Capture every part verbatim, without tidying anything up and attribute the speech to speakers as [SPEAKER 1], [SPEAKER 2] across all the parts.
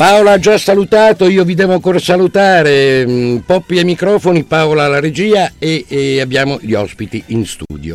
[SPEAKER 1] Paola ha già salutato, io vi devo ancora salutare. Poppi ai microfoni, Paola alla regia e, e abbiamo gli ospiti in studio.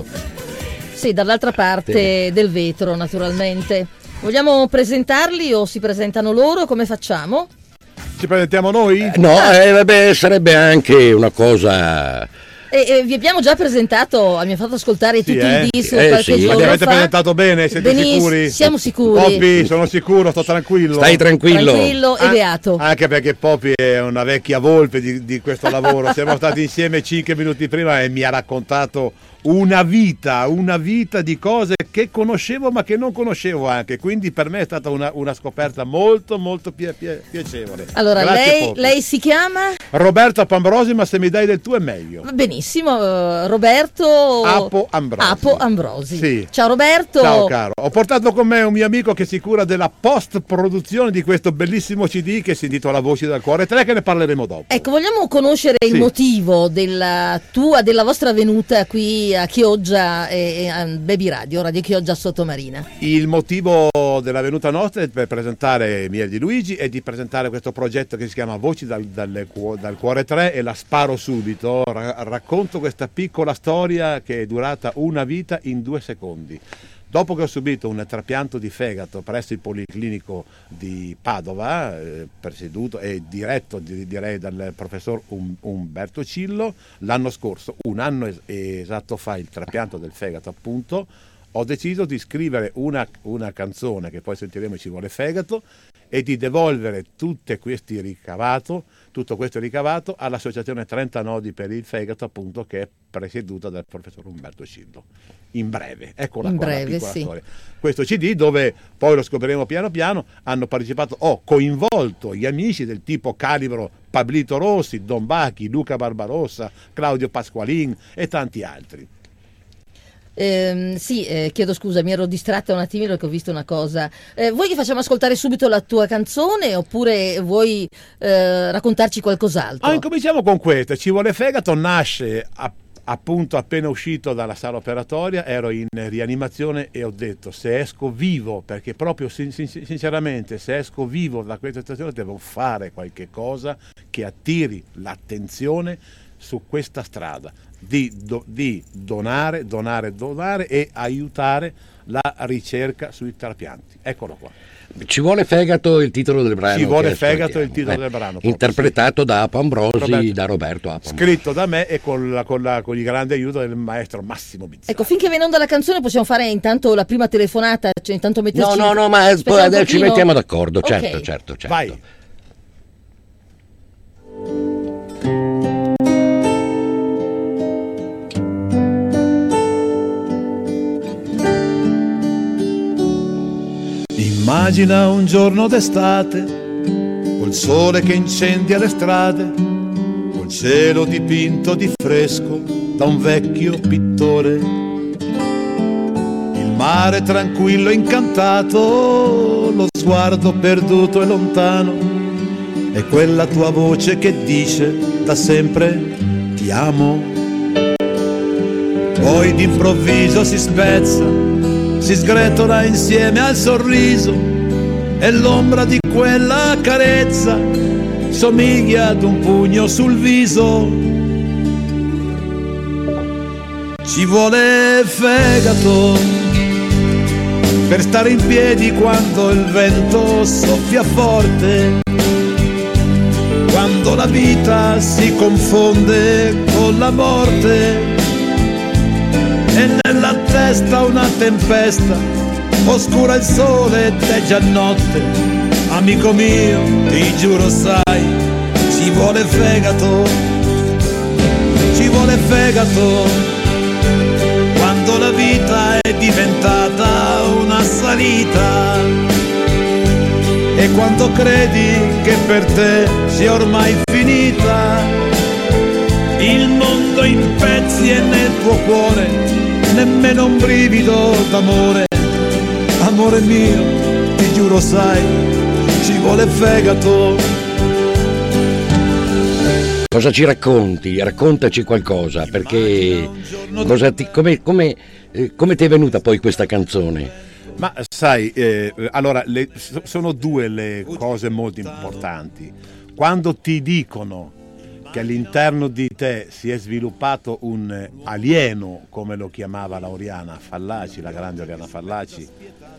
[SPEAKER 2] Sì, dall'altra parte del vetro, naturalmente. Vogliamo presentarli o si presentano loro? Come facciamo?
[SPEAKER 3] Ci presentiamo noi?
[SPEAKER 1] Eh, no, eh, vabbè, sarebbe anche una cosa...
[SPEAKER 2] E, e vi abbiamo già presentato, abbiamo fatto ascoltare
[SPEAKER 3] Sì,
[SPEAKER 2] tutti
[SPEAKER 3] eh?
[SPEAKER 2] i dischi
[SPEAKER 1] Eh,
[SPEAKER 2] qualche
[SPEAKER 1] sì.
[SPEAKER 2] giorno
[SPEAKER 3] Ma li avete
[SPEAKER 2] fa.
[SPEAKER 3] presentato bene? Siete
[SPEAKER 2] Benissimo,
[SPEAKER 3] sicuri?
[SPEAKER 2] siamo sicuri.
[SPEAKER 3] Poppi, sono sicuro, sto tranquillo.
[SPEAKER 1] Stai tranquillo.
[SPEAKER 2] Tranquillo e
[SPEAKER 3] An-
[SPEAKER 2] beato.
[SPEAKER 3] Anche perché Poppi è una vecchia volpe di, di questo lavoro. Siamo stati insieme cinque minuti prima e mi ha raccontato una vita, una vita di cose che conoscevo ma che non conoscevo anche. Quindi per me è stata una, una scoperta molto molto pi- pi- piacevole.
[SPEAKER 2] Allora,
[SPEAKER 3] Grazie,
[SPEAKER 2] lei,
[SPEAKER 3] Poppi.
[SPEAKER 2] lei si chiama?
[SPEAKER 3] Roberto Pambrosi, ma se mi dai del tuo è meglio.
[SPEAKER 2] Benissimo, eh, Roberto
[SPEAKER 3] Apo Ambrosi.
[SPEAKER 2] Apo Ambrosi.
[SPEAKER 3] Sì.
[SPEAKER 2] Ciao Roberto.
[SPEAKER 3] Ciao caro, ho portato con me un mio amico che si cura della post produzione di questo bellissimo C D che si intitola Voci dal Cuore tre, che ne parleremo dopo.
[SPEAKER 2] Ecco, vogliamo conoscere il
[SPEAKER 3] Sì.
[SPEAKER 2] motivo della tua, della vostra venuta qui a Chioggia e, e a Baby Radio, Radio Chioggia Sottomarina.
[SPEAKER 3] Il motivo della venuta nostra è per presentare Miele di Luigi e di presentare questo progetto che si chiama Voci dal, dal, dal Cuore tre e la sparo subito. Ra- racconto questa piccola storia che è durata una vita in due secondi. Dopo che ho subito un trapianto di fegato presso il Policlinico di Padova, eh, presieduto e diretto di- direi dal professor um- Umberto Cillo, l'anno scorso, un anno es- esatto fa, il trapianto del fegato appunto, ho deciso di scrivere una, una canzone che poi sentiremo, Ci vuole fegato, e di devolvere tutti questi ricavato, tutto questo ricavato all'associazione trenta nodi per il fegato, appunto, che è presieduta dal professor Umberto Cillo. In breve, eccola
[SPEAKER 2] In
[SPEAKER 3] qua,
[SPEAKER 2] breve,
[SPEAKER 3] la piccola
[SPEAKER 2] sì.
[SPEAKER 3] storia. Questo C D, dove poi lo scopriremo piano piano, hanno partecipato, ho coinvolto gli amici del tipo calibro Pablito Rossi, Don Bachi, Luca Barbarossa, Claudio Pasqualin e tanti altri.
[SPEAKER 2] Ehm, sì, eh, chiedo scusa, mi ero distratta un attimino perché ho visto una cosa. Eh, vuoi che facciamo ascoltare subito la tua canzone oppure vuoi eh, raccontarci qualcos'altro?
[SPEAKER 3] Ah, incominciamo con questa. Ci vuole fegato nasce a- appunto appena uscito dalla sala operatoria, ero in rianimazione e ho detto se esco vivo, perché proprio sin- sin- sinceramente se esco vivo da questa situazione devo fare qualche cosa che attiri l'attenzione su questa strada di, do- di donare, donare, donare e aiutare la ricerca sui trapianti. Eccolo qua.
[SPEAKER 1] Ci vuole fegato il titolo del brano.
[SPEAKER 3] Ci vuole
[SPEAKER 1] che
[SPEAKER 3] fegato
[SPEAKER 1] ascoltiamo.
[SPEAKER 3] il titolo
[SPEAKER 1] Eh,
[SPEAKER 3] del brano, proprio,
[SPEAKER 1] interpretato da Apo Ambrosi,
[SPEAKER 3] Roberto.
[SPEAKER 1] da Roberto Apo Ambrosi.
[SPEAKER 3] Scritto da me e con, la, con, la, con il grande aiuto del maestro Massimo Bizzarri.
[SPEAKER 2] Ecco, finché viene onda la canzone possiamo fare intanto la prima telefonata, cioè intanto
[SPEAKER 1] No,
[SPEAKER 2] metterci...
[SPEAKER 1] no, no, ma
[SPEAKER 2] Aspetta
[SPEAKER 1] poi
[SPEAKER 2] un
[SPEAKER 1] adesso ci
[SPEAKER 2] pochino.
[SPEAKER 1] mettiamo d'accordo,
[SPEAKER 2] Ok.
[SPEAKER 1] certo, certo, certo.
[SPEAKER 3] Vai. Immagina un giorno d'estate, col sole che incendia le strade, col cielo dipinto di fresco da un vecchio pittore, il mare tranquillo e incantato, lo sguardo perduto e lontano, e quella tua voce che dice da sempre ti amo. Poi d'improvviso si spezza, si sgretola insieme al sorriso e l'ombra di quella carezza somiglia ad un pugno sul viso. Ci vuole fegato per stare in piedi quando il vento soffia forte, quando la vita si confonde con la morte e nella testa una tempesta, oscura il sole ed è già notte. Amico mio, ti giuro sai, ci vuole fegato, ci vuole fegato, quando la vita è diventata una salita e quando credi che per te sia ormai finita, il mondo in pezzi e nel tuo cuore nemmeno un brivido d'amore. Amore mio, ti giuro sai, ci vuole fegato.
[SPEAKER 1] Cosa ci racconti? Raccontaci qualcosa, perché cosa ti, come, come, eh, come ti è venuta poi questa canzone?
[SPEAKER 3] Ma sai, eh, allora le, sono due le cose molto importanti. Quando ti dicono che all'interno di te si è sviluppato un alieno, come lo chiamava la Oriana Fallaci, la grande Oriana Fallaci,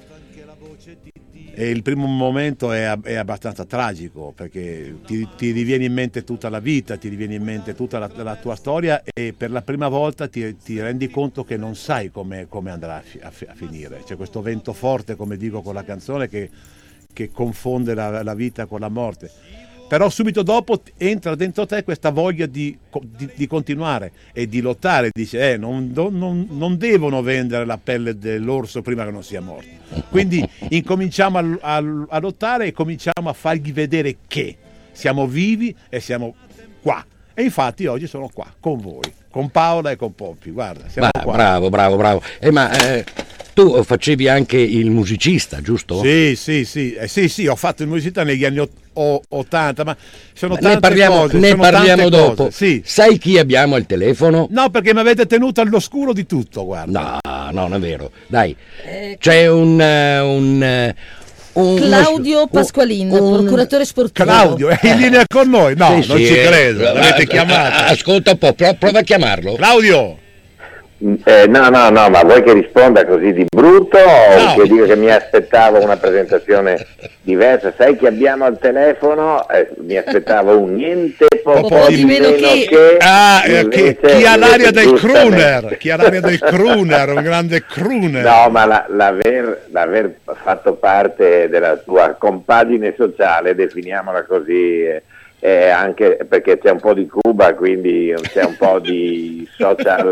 [SPEAKER 3] e il primo momento è, è abbastanza tragico, perché ti, ti riviene in mente tutta la vita, ti riviene in mente tutta la, la tua storia, e per la prima volta ti, ti rendi conto che non sai come, come andrà a, fi, a, a finire. C'è questo vento forte, come dico con la canzone, che, che confonde la, la vita con la morte. Però subito dopo entra dentro te questa voglia di, di, di continuare e di lottare. Dice, eh, non, non, non devono vendere la pelle dell'orso prima che non sia morto. Quindi incominciamo a, a, a lottare e cominciamo a fargli vedere che siamo vivi e siamo qua. E infatti oggi sono qua con voi, con Paola e con Poppi. Guarda, siamo
[SPEAKER 1] ma,
[SPEAKER 3] qua.
[SPEAKER 1] Bravo, bravo, bravo. Eh, ma eh, tu facevi anche il musicista, giusto?
[SPEAKER 3] Sì, sì, sì, eh, sì, sì, ho fatto il musicista negli anni ottanta, ma sono
[SPEAKER 1] Ma
[SPEAKER 3] tante
[SPEAKER 1] ne parliamo,
[SPEAKER 3] cose.
[SPEAKER 1] ne
[SPEAKER 3] sono
[SPEAKER 1] parliamo
[SPEAKER 3] tante
[SPEAKER 1] dopo.
[SPEAKER 3] Cose, sì.
[SPEAKER 1] Sai chi abbiamo al telefono?
[SPEAKER 3] No, perché mi avete tenuto all'oscuro di tutto, guarda.
[SPEAKER 1] No, no, non è vero. Dai,
[SPEAKER 2] Eh,
[SPEAKER 1] c'è un... eh, un, eh, un
[SPEAKER 2] Claudio
[SPEAKER 1] un-
[SPEAKER 2] Pasqualin,
[SPEAKER 1] un-
[SPEAKER 2] procuratore sportivo.
[SPEAKER 3] Claudio, è in linea con noi? No,
[SPEAKER 1] Sì,
[SPEAKER 3] non
[SPEAKER 1] sì,
[SPEAKER 3] ci
[SPEAKER 1] eh,
[SPEAKER 3] credo,
[SPEAKER 1] eh,
[SPEAKER 3] l'avete
[SPEAKER 1] eh,
[SPEAKER 3] chiamato.
[SPEAKER 1] Ascolta un po', pro- prova a chiamarlo.
[SPEAKER 3] Claudio!
[SPEAKER 4] Eh, no, no, no, ma vuoi che risponda così di brutto o
[SPEAKER 3] No.
[SPEAKER 4] che dica che mi aspettavo una presentazione diversa? Sai che abbiamo al telefono? Eh, mi aspettavo un niente po',
[SPEAKER 3] Po'
[SPEAKER 4] po'
[SPEAKER 3] di
[SPEAKER 4] di
[SPEAKER 2] meno
[SPEAKER 4] meno
[SPEAKER 2] che-
[SPEAKER 4] che...
[SPEAKER 3] Ah, eh, che-
[SPEAKER 4] invece-
[SPEAKER 3] chi ha l'aria
[SPEAKER 4] invece
[SPEAKER 3] del
[SPEAKER 4] giustamente-
[SPEAKER 3] crooner, chi ha l'aria del crooner, un grande crooner.
[SPEAKER 4] No, ma la- l'aver, l'aver fatto parte della tua compagine sociale, definiamola così, eh, eh, anche perché c'è un po' di Cuba, quindi c'è un po' di social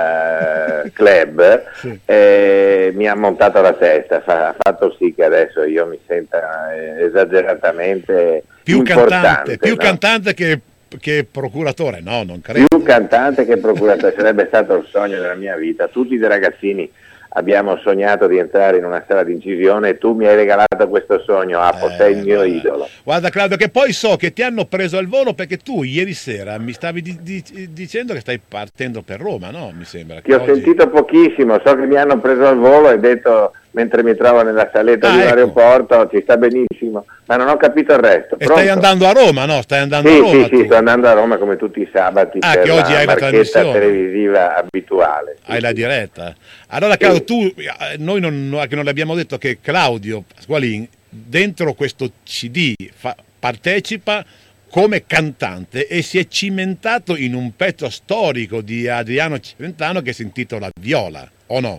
[SPEAKER 4] eh, club,
[SPEAKER 3] Sì.
[SPEAKER 4] eh, mi ha montato la testa, fa- ha fatto sì che adesso io mi senta eh, esageratamente
[SPEAKER 3] Più
[SPEAKER 4] importante.
[SPEAKER 3] cantante, più
[SPEAKER 4] no?
[SPEAKER 3] cantante che, che procuratore, no, non credo.
[SPEAKER 4] Più cantante che procuratore, sarebbe stato il sogno della mia vita. Tutti dei ragazzini abbiamo sognato di entrare in una sala di incisione e tu mi hai regalato questo sogno, Apo,
[SPEAKER 3] Eh,
[SPEAKER 4] sei il mio
[SPEAKER 3] guarda.
[SPEAKER 4] idolo.
[SPEAKER 3] Guarda Claudio, che poi so che ti hanno preso al volo perché tu ieri sera mi stavi di- di- dicendo che stai partendo per Roma, no? Mi sembra.
[SPEAKER 4] Ti ho
[SPEAKER 3] oggi-
[SPEAKER 4] sentito pochissimo, so che mi hanno preso al volo e detto mentre mi trovo nella saletta
[SPEAKER 3] Ah,
[SPEAKER 4] di un
[SPEAKER 3] ecco.
[SPEAKER 4] aeroporto, ci sta benissimo, ma non ho capito il resto.
[SPEAKER 3] E
[SPEAKER 4] Pronto?
[SPEAKER 3] stai andando a Roma, no? Stai andando
[SPEAKER 4] Sì,
[SPEAKER 3] a Roma
[SPEAKER 4] sì, sì,
[SPEAKER 3] tu.
[SPEAKER 4] sto andando a Roma come tutti i sabati
[SPEAKER 3] Ah,
[SPEAKER 4] per
[SPEAKER 3] che oggi
[SPEAKER 4] la
[SPEAKER 3] hai la
[SPEAKER 4] marchetta
[SPEAKER 3] trasmissione.
[SPEAKER 4] televisiva abituale. Sì,
[SPEAKER 3] Hai la
[SPEAKER 4] sì.
[SPEAKER 3] diretta. Allora Claudio, tu, eh, noi non, no- che non l'abbiamo detto che Claudio Pasqualin dentro questo C D fa- partecipa come cantante e si è cimentato in un pezzo storico di Adriano Celentano che si intitola Viola, o no?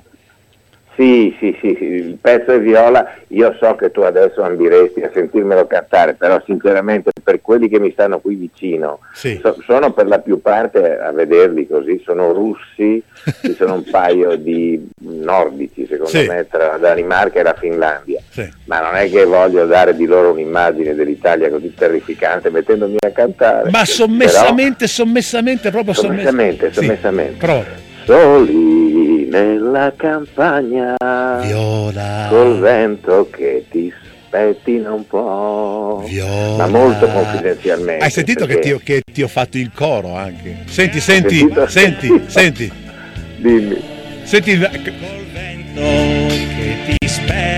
[SPEAKER 4] Sì, sì, sì, sì, il pezzo è Viola, io so che tu adesso ambiresti a sentirmelo cantare, però sinceramente per quelli che mi stanno qui vicino,
[SPEAKER 3] Sì.
[SPEAKER 4] so- sono per la più parte a vederli così, sono russi, ci sono un paio di nordici secondo
[SPEAKER 3] Sì.
[SPEAKER 4] me tra la Danimarca e la Finlandia,
[SPEAKER 3] Sì.
[SPEAKER 4] ma non è che voglio dare di loro un'immagine dell'Italia così terrificante mettendomi a cantare.
[SPEAKER 3] Ma sommessamente, sommessamente, proprio
[SPEAKER 4] Però, sommessamente,
[SPEAKER 3] Sì.
[SPEAKER 4] sommessamente.
[SPEAKER 3] Proprio.
[SPEAKER 4] Soli nella campagna,
[SPEAKER 3] Viola.
[SPEAKER 4] col vento che ti spettina un po',
[SPEAKER 3] Viola.
[SPEAKER 4] ma molto confidenzialmente.
[SPEAKER 3] Hai sentito che
[SPEAKER 4] perché-
[SPEAKER 3] ti, ho, che ti ho fatto il coro anche? Senti, senti,
[SPEAKER 4] sentito?
[SPEAKER 3] senti, senti,
[SPEAKER 4] Dimmi.
[SPEAKER 3] senti. il-
[SPEAKER 5] Col vento che ti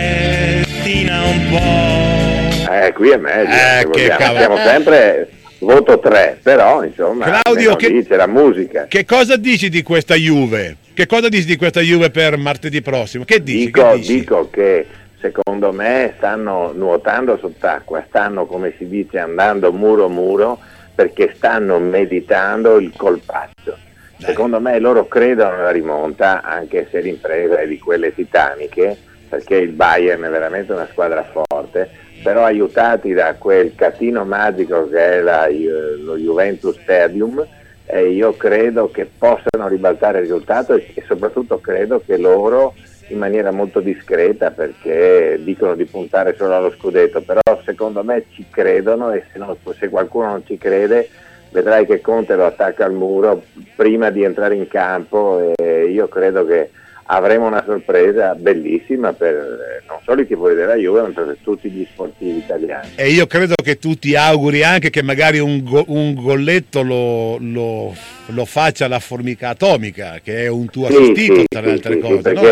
[SPEAKER 5] spettina un po'.
[SPEAKER 4] Eh, qui è meglio.
[SPEAKER 3] Eh,
[SPEAKER 4] se
[SPEAKER 3] che
[SPEAKER 4] vogliamo.
[SPEAKER 3] cavolo.
[SPEAKER 4] Siamo sempre voto tre, però insomma,
[SPEAKER 3] Claudio,
[SPEAKER 4] almeno
[SPEAKER 3] che-
[SPEAKER 4] lì c'è la musica.
[SPEAKER 3] Che cosa dici di questa Juve? Che cosa dici di questa Juve per martedì prossimo? Che dici?
[SPEAKER 4] Dico,
[SPEAKER 3] che dici?
[SPEAKER 4] dico che secondo me stanno nuotando sott'acqua, stanno come si dice andando muro muro perché stanno meditando il colpaccio.
[SPEAKER 3] Dai.
[SPEAKER 4] Secondo me loro credono alla rimonta, anche se l'impresa è di quelle titaniche, perché il Bayern è veramente una squadra forte, però aiutati da quel catino magico che è la, lo Juventus Stadium, eh, io credo che possano ribaltare il risultato e, e soprattutto credo che loro in maniera molto discreta, perché dicono di puntare solo allo scudetto, però secondo me ci credono e se, non, se qualcuno non ci crede vedrai che Conte lo attacca al muro prima di entrare in campo e io credo che avremo una sorpresa bellissima per eh, non solo i tifosi della Juve ma per tutti gli sportivi italiani.
[SPEAKER 3] E io credo che tu ti auguri anche che magari un, go- un golletto lo, lo- lo faccia la formica atomica, che è un tuo
[SPEAKER 4] Sì,
[SPEAKER 3] assistito
[SPEAKER 4] sì,
[SPEAKER 3] tra
[SPEAKER 4] sì,
[SPEAKER 3] le altre
[SPEAKER 4] sì,
[SPEAKER 3] cose,
[SPEAKER 4] sì,
[SPEAKER 3] no?
[SPEAKER 4] perché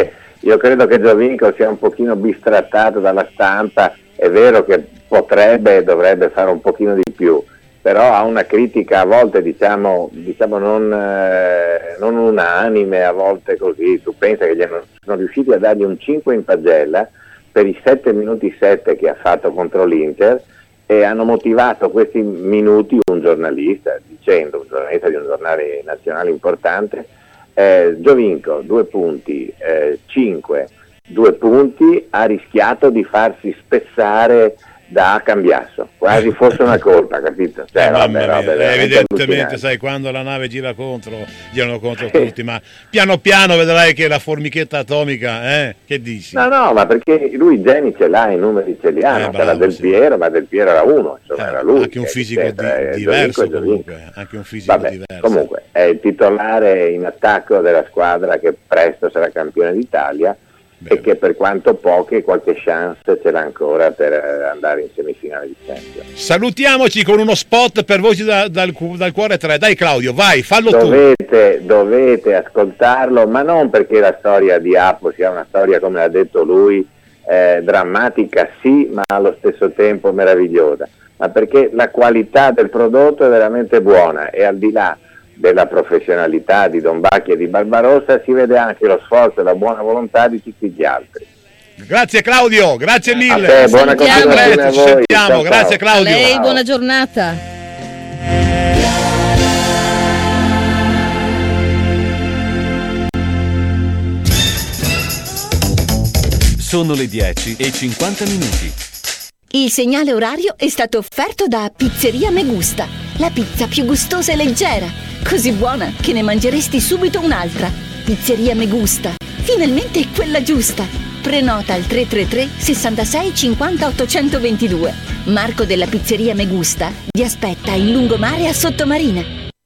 [SPEAKER 4] io credo che Giovinco sia un pochino bistrattato dalla stampa, è vero che potrebbe e dovrebbe fare un pochino di più, però ha una critica a volte diciamo, diciamo non, eh, non unanime, a volte così. Tu pensa che gli hanno, sono riusciti a dargli un cinque in pagella per i sette minuti sette che ha fatto contro l'Inter, e hanno motivato questi minuti un giornalista, dicendo, un giornalista di un giornale nazionale importante, eh, Giovinco, due punti, eh, cinque, due punti, ha rischiato di farsi spessare da Cambiasso, quasi fosse una colpa, capito? Cioè,
[SPEAKER 3] eh,
[SPEAKER 4] vabbè,
[SPEAKER 3] mamma mia,
[SPEAKER 4] vabbè,
[SPEAKER 3] evidentemente, sai, quando la nave gira contro, girano contro tutti, ma piano piano vedrai che la formichetta atomica, eh? Che dici?
[SPEAKER 4] No, no, ma perché lui i geni ce l'ha, i numeri ce li ha,
[SPEAKER 3] Eh,
[SPEAKER 4] no?
[SPEAKER 3] bravo,
[SPEAKER 4] C'era Del
[SPEAKER 3] sì.
[SPEAKER 4] Piero, ma Del Piero era uno, insomma,
[SPEAKER 3] Eh,
[SPEAKER 4] era lui.
[SPEAKER 3] anche un
[SPEAKER 4] che
[SPEAKER 3] fisico di-
[SPEAKER 4] diceva, eh,
[SPEAKER 3] diverso
[SPEAKER 4] Giovinco, Giovinco.
[SPEAKER 3] comunque, anche un fisico
[SPEAKER 4] Vabbè,
[SPEAKER 3] diverso.
[SPEAKER 4] comunque, è il titolare in attacco della squadra che presto sarà campione d'Italia.
[SPEAKER 3] Bene.
[SPEAKER 4] E che per quanto poche qualche chance ce l'ha ancora per eh, andare in semifinale di Champions.
[SPEAKER 3] Salutiamoci con uno spot per Voci da- dal, cu- dal Cuore tre. Dai Claudio, vai, fallo tu.
[SPEAKER 4] Dovete, dovete ascoltarlo, ma non perché la storia di Apo sia una storia, come ha detto lui, eh, drammatica sì, ma allo stesso tempo meravigliosa, ma perché la qualità del prodotto è veramente buona, e al di là della professionalità di Don Bacchi e di Barbarossa si vede anche lo sforzo e la buona volontà di tutti gli altri.
[SPEAKER 3] Grazie Claudio, grazie
[SPEAKER 4] A
[SPEAKER 3] mille.
[SPEAKER 4] te, buona
[SPEAKER 2] Salutiamo.
[SPEAKER 4] continuazione a
[SPEAKER 3] Presto, ci
[SPEAKER 4] voi.
[SPEAKER 3] sentiamo,
[SPEAKER 4] Ciao,
[SPEAKER 3] grazie
[SPEAKER 4] ciao.
[SPEAKER 2] A
[SPEAKER 3] Claudio.
[SPEAKER 2] lei,
[SPEAKER 4] Ciao.
[SPEAKER 2] buona giornata.
[SPEAKER 6] Sono le dieci e cinquanta minuti.
[SPEAKER 7] Il segnale orario è stato offerto da Pizzeria Megusta, la pizza più gustosa e leggera, così buona che ne mangeresti subito un'altra. Pizzeria Megusta, finalmente quella giusta. Prenota al tre tre tre sessantasei cinquanta ottocentoventidue. Marco della Pizzeria Megusta vi aspetta in lungomare a Sottomarina.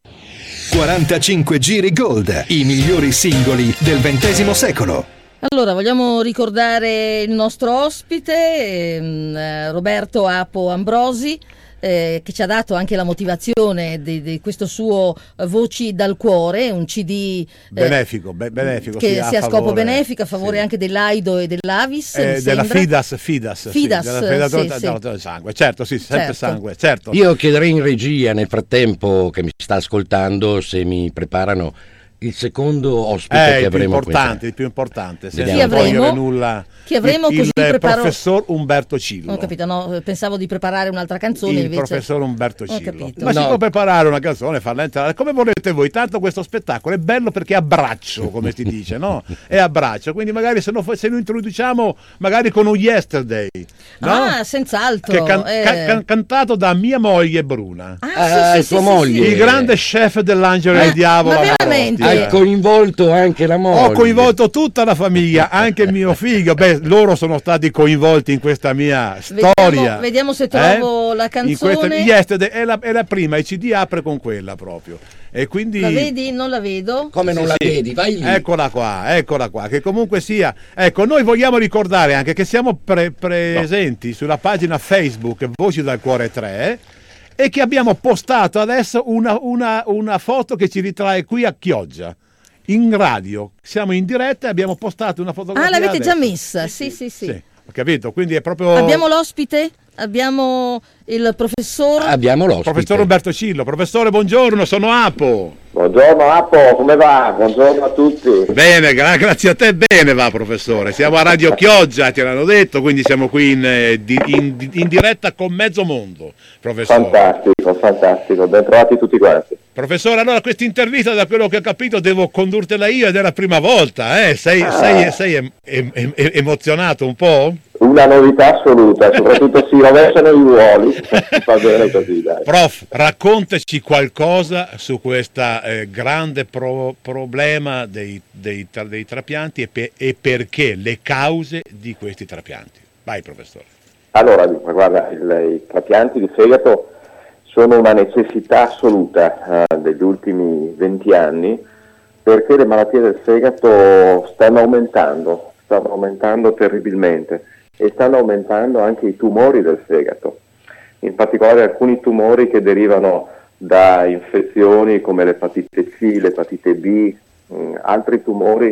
[SPEAKER 8] quarantacinque giri Gold, i migliori singoli del ventesimo secolo.
[SPEAKER 2] Allora, vogliamo ricordare il nostro ospite, ehm, eh, Roberto Apo Ambrosi, eh, che ci ha dato anche la motivazione di, di questo suo eh, Voci dal Cuore, un C D eh,
[SPEAKER 3] Benefico, be- benefico,
[SPEAKER 2] che
[SPEAKER 3] sì, a
[SPEAKER 2] sia a scopo
[SPEAKER 3] favore,
[SPEAKER 2] benefico, a favore
[SPEAKER 3] sì.
[SPEAKER 2] anche dell'Aido e dell'Avis,
[SPEAKER 3] Eh,
[SPEAKER 2] mi
[SPEAKER 3] della
[SPEAKER 2] sembra.
[SPEAKER 3] Fidas, Fidas,
[SPEAKER 2] Fidas,
[SPEAKER 3] sì, della Federazione
[SPEAKER 2] sì, sì.
[SPEAKER 3] del- del sangue, certo, sì, sempre
[SPEAKER 2] Certo.
[SPEAKER 3] sangue, certo.
[SPEAKER 1] Io chiederei in regia, nel frattempo che mi sta ascoltando, se mi preparano il secondo ospite
[SPEAKER 3] È
[SPEAKER 1] che
[SPEAKER 3] il più
[SPEAKER 1] avremo
[SPEAKER 3] importante,
[SPEAKER 1] questa-
[SPEAKER 3] il più importante, senza
[SPEAKER 1] Vediamo.
[SPEAKER 2] Chi
[SPEAKER 3] togliere
[SPEAKER 2] avremo?
[SPEAKER 3] nulla.
[SPEAKER 2] Chi avremo?
[SPEAKER 3] il,
[SPEAKER 2] Così
[SPEAKER 3] il
[SPEAKER 2] preparo-
[SPEAKER 3] professor Umberto Cillo.
[SPEAKER 2] Ho capito, no, pensavo di preparare un'altra canzone
[SPEAKER 3] Il
[SPEAKER 2] invece.
[SPEAKER 3] professor Umberto
[SPEAKER 2] Ho
[SPEAKER 3] Cillo.
[SPEAKER 2] capito.
[SPEAKER 3] Ma si
[SPEAKER 1] No.
[SPEAKER 3] può preparare una canzone e farla entrare come volete voi. Tanto questo spettacolo è bello perché è a braccio, come si dice, no? È a braccio. Quindi magari se lo, fa- se lo introduciamo magari con un Yesterday, no?
[SPEAKER 2] Ah, senz'altro.
[SPEAKER 3] Che è can-
[SPEAKER 2] eh.
[SPEAKER 3] ca- can- cantato da mia moglie Bruna.
[SPEAKER 2] Ah,
[SPEAKER 1] Ah,
[SPEAKER 2] sì, sì,
[SPEAKER 1] tua
[SPEAKER 2] sì,
[SPEAKER 1] moglie.
[SPEAKER 2] sì,
[SPEAKER 3] Il grande chef dell'Angelo e
[SPEAKER 2] Ma-
[SPEAKER 3] il Diavolo.
[SPEAKER 2] ma
[SPEAKER 3] a
[SPEAKER 2] veramente?
[SPEAKER 3] Morotti.
[SPEAKER 1] Hai coinvolto anche la moglie.
[SPEAKER 3] Ho coinvolto tutta la famiglia, anche mio figlio. Beh, loro sono stati coinvolti in questa mia
[SPEAKER 2] Vediamo-
[SPEAKER 3] storia.
[SPEAKER 2] vediamo se trovo la
[SPEAKER 3] In questa-
[SPEAKER 2] canzone.
[SPEAKER 3] Yesterday è la, è la prima, il C D apre con quella proprio. E quindi
[SPEAKER 2] La vedi? Non la vedo.
[SPEAKER 1] Come non
[SPEAKER 3] Sì,
[SPEAKER 1] la
[SPEAKER 3] sì.
[SPEAKER 1] vedi? Vai lì.
[SPEAKER 3] Eccola qua, eccola qua, che comunque sia. Ecco, noi vogliamo ricordare anche che siamo pre- presenti sulla pagina Facebook Voci dal Cuore tre e che abbiamo postato adesso una, una, una foto che ci ritrae qui a Chioggia. In radio, siamo in diretta e abbiamo postato una fotografia.
[SPEAKER 2] Ah, l'avete già
[SPEAKER 3] adesso.
[SPEAKER 2] messa? Sì, sì, sì.
[SPEAKER 3] Sì, ho capito, quindi è proprio
[SPEAKER 2] Abbiamo l'ospite? Abbiamo il professor?
[SPEAKER 1] Abbiamo l'ospite.
[SPEAKER 3] professor Roberto Cillo. Professore, buongiorno, sono Apo.
[SPEAKER 4] Buongiorno Apo, come va? Buongiorno a tutti.
[SPEAKER 3] Bene, gra- grazie a te, bene va professore. Siamo a Radio Chioggia, te l'hanno detto, quindi siamo qui in, eh, di- in- in diretta con mezzo mondo, professore.
[SPEAKER 4] Fantastico, fantastico, ben trovati tutti quanti.
[SPEAKER 3] Professore, allora questa intervista, da quello che ho capito, devo condurtela io ed è la prima volta, eh? Sei,
[SPEAKER 4] Ah.
[SPEAKER 3] sei, sei em- em- em- emozionato un po'?
[SPEAKER 4] Una novità assoluta, soprattutto si rovesciano i ruoli, va bene così, dai.
[SPEAKER 3] Prof, raccontaci qualcosa su questo grande pro- problema dei, dei, tra- dei trapianti e, pe- e perché, le cause di questi trapianti. Vai professore.
[SPEAKER 4] Allora, guarda, il- i trapianti di fegato sono una necessità assoluta eh, degli ultimi venti anni perché le malattie del fegato stanno aumentando, stanno aumentando terribilmente e stanno aumentando anche i tumori del fegato, in particolare alcuni tumori che derivano da infezioni come l'epatite C, l'epatite B, mh, altri tumori che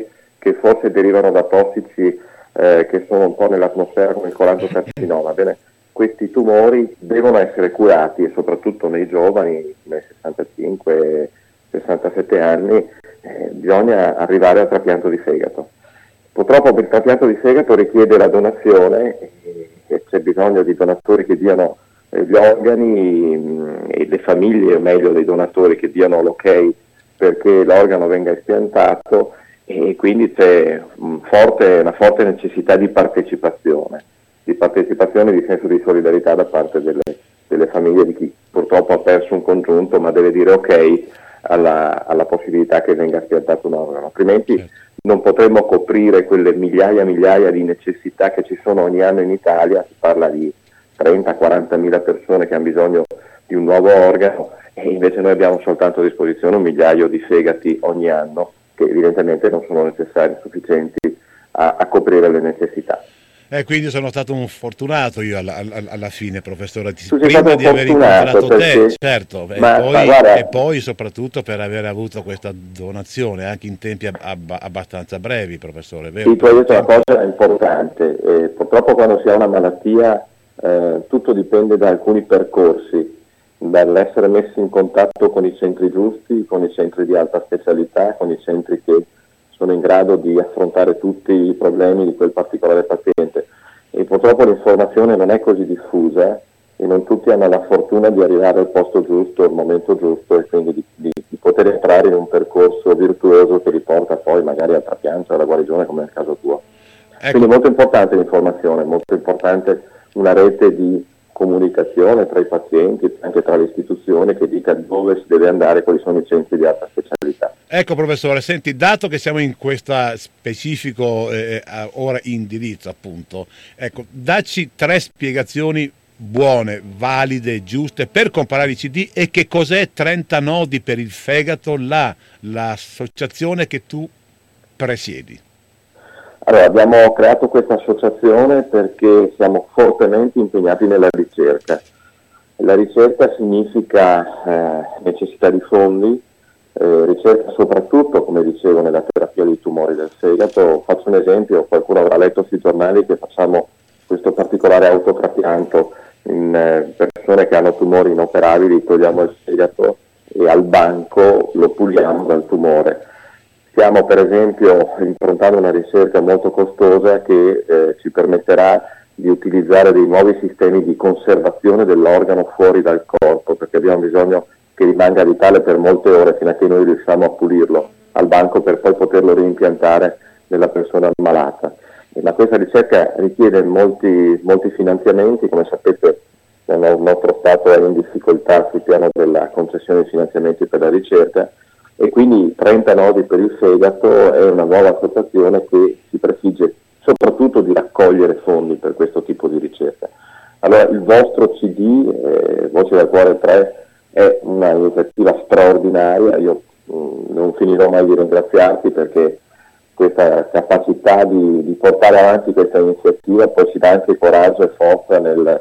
[SPEAKER 9] che forse derivano da tossici eh, che sono un po' nell'atmosfera come il colangiocarcinoma. Bene, questi tumori devono essere curati e soprattutto nei giovani, nei sessantacinque sessantasette anni, eh, bisogna arrivare al trapianto di fegato. Purtroppo il trapianto di fegato richiede la donazione e, e c'è bisogno di donatori che diano eh, gli organi mh, e le famiglie, o meglio dei donatori, che diano l'ok perché l'organo venga espiantato, e quindi c'è un forte, una forte necessità di partecipazione, di partecipazione e di senso di solidarietà da parte delle, delle famiglie di chi purtroppo ha perso un congiunto ma deve dire ok alla, alla possibilità che venga espiantato un organo, altrimenti non potremmo coprire quelle migliaia e migliaia di necessità che ci sono ogni anno in Italia. Si parla di trenta quaranta mila persone che hanno bisogno di un nuovo organo e invece noi abbiamo soltanto a disposizione un migliaio di fegati ogni anno che evidentemente non sono necessari, sufficienti a, a coprire le necessità.
[SPEAKER 3] Eh, quindi sono stato un fortunato io alla, alla, alla fine, professore,
[SPEAKER 9] Tu
[SPEAKER 3] prima di aver incontrato
[SPEAKER 9] perché...
[SPEAKER 3] te, certo,
[SPEAKER 9] ma,
[SPEAKER 3] e, poi,
[SPEAKER 9] ma guarda...
[SPEAKER 3] e poi soprattutto per aver avuto questa donazione anche in tempi ab- ab- abbastanza brevi, professore, vero?
[SPEAKER 9] Sì, tu hai detto una cosa importante, eh, purtroppo quando si ha una malattia eh, tutto dipende da alcuni percorsi, dall'essere messi in contatto con i centri giusti, con i centri di alta specialità, con i centri che sono in grado di affrontare tutti i problemi di quel particolare paziente, e purtroppo l'informazione non è così diffusa e non tutti hanno la fortuna di arrivare al posto giusto, al momento giusto, e quindi di, di, di poter entrare in un percorso virtuoso che riporta poi magari al trapianto, alla guarigione, come nel caso tuo. Ecco. Quindi è molto importante l'informazione, molto importante una rete di comunicazione tra i pazienti, anche tra le istituzioni, che dica dove si deve andare, quali sono i centri di alta specialità.
[SPEAKER 3] Ecco professore, senti, dato che siamo in questo specifico eh, ora indirizzo appunto, ecco, dacci tre spiegazioni buone, valide, giuste per comparare i C D e che cos'è trenta nodi per il fegato, la, l'associazione che tu presiedi.
[SPEAKER 9] Allora, abbiamo creato questa associazione perché siamo fortemente impegnati nella ricerca. La ricerca significa eh, necessità di fondi, eh, ricerca soprattutto, come dicevo, nella terapia dei tumori del fegato. Faccio un esempio, qualcuno avrà letto sui giornali che facciamo questo particolare autotrapianto in eh, persone che hanno tumori inoperabili, togliamo il fegato e al banco lo puliamo dal tumore. Stiamo per esempio improntando una ricerca molto costosa che eh, ci permetterà di utilizzare dei nuovi sistemi di conservazione dell'organo fuori dal corpo, perché abbiamo bisogno che rimanga vitale per molte ore fino a che noi riusciamo a pulirlo al banco per poi poterlo reimpiantare nella persona ammalata. E, ma questa ricerca richiede molti, molti finanziamenti, come sapete il nostro Stato è in difficoltà sul piano della concessione di finanziamenti per la ricerca, e quindi trenta nodi per il fegato è una nuova associazione che si prefigge soprattutto di raccogliere fondi per questo tipo di ricerca. Allora il vostro C D, eh, Voci dal Cuore tre, è una iniziativa straordinaria, io mh, non finirò mai di ringraziarti perché questa capacità di, di portare avanti questa iniziativa poi ci dà anche coraggio e forza nel,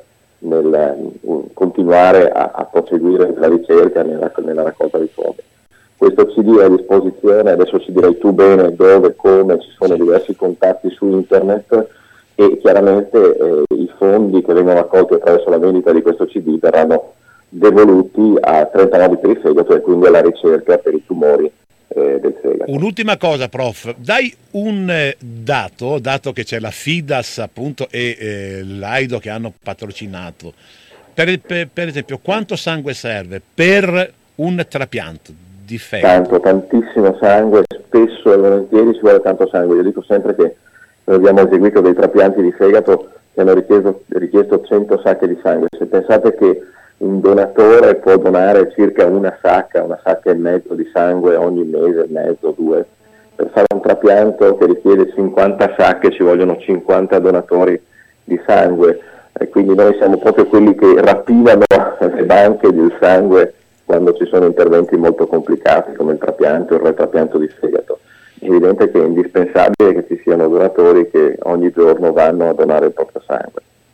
[SPEAKER 9] nel uh, continuare a, a proseguire la ricerca nella, nella raccolta di fondi. Questo C D è a disposizione, adesso ci direi tu bene dove, come, ci sono diversi contatti su internet e chiaramente eh, i fondi che vengono raccolti attraverso la vendita di questo C D verranno devoluti a trenta nodi per il fegato e quindi alla ricerca per i tumori eh, del fegato.
[SPEAKER 3] Un'ultima cosa, prof, dai un eh, dato, dato che c'è la FIDAS appunto e eh, l'AIDO che hanno patrocinato, per, per, per esempio quanto sangue serve per un trapianto di fegato?
[SPEAKER 9] Tanto, tantissimo sangue, spesso e volentieri ci vuole tanto sangue. Io dico sempre che noi abbiamo eseguito dei trapianti di fegato che hanno richiesto, richiesto cento sacche di sangue. Se pensate che un donatore può donare circa una sacca, una sacca e mezzo di sangue ogni mese, mezzo, due, per fare un trapianto che richiede cinquanta sacche ci vogliono cinquanta donatori di sangue, e quindi noi siamo proprio quelli che rapinano le banche del sangue quando ci sono interventi molto complicati come il trapianto o il retrapianto di fegato. È evidente che è indispensabile che ci siano donatori che ogni giorno vanno a donare il proprio sangue.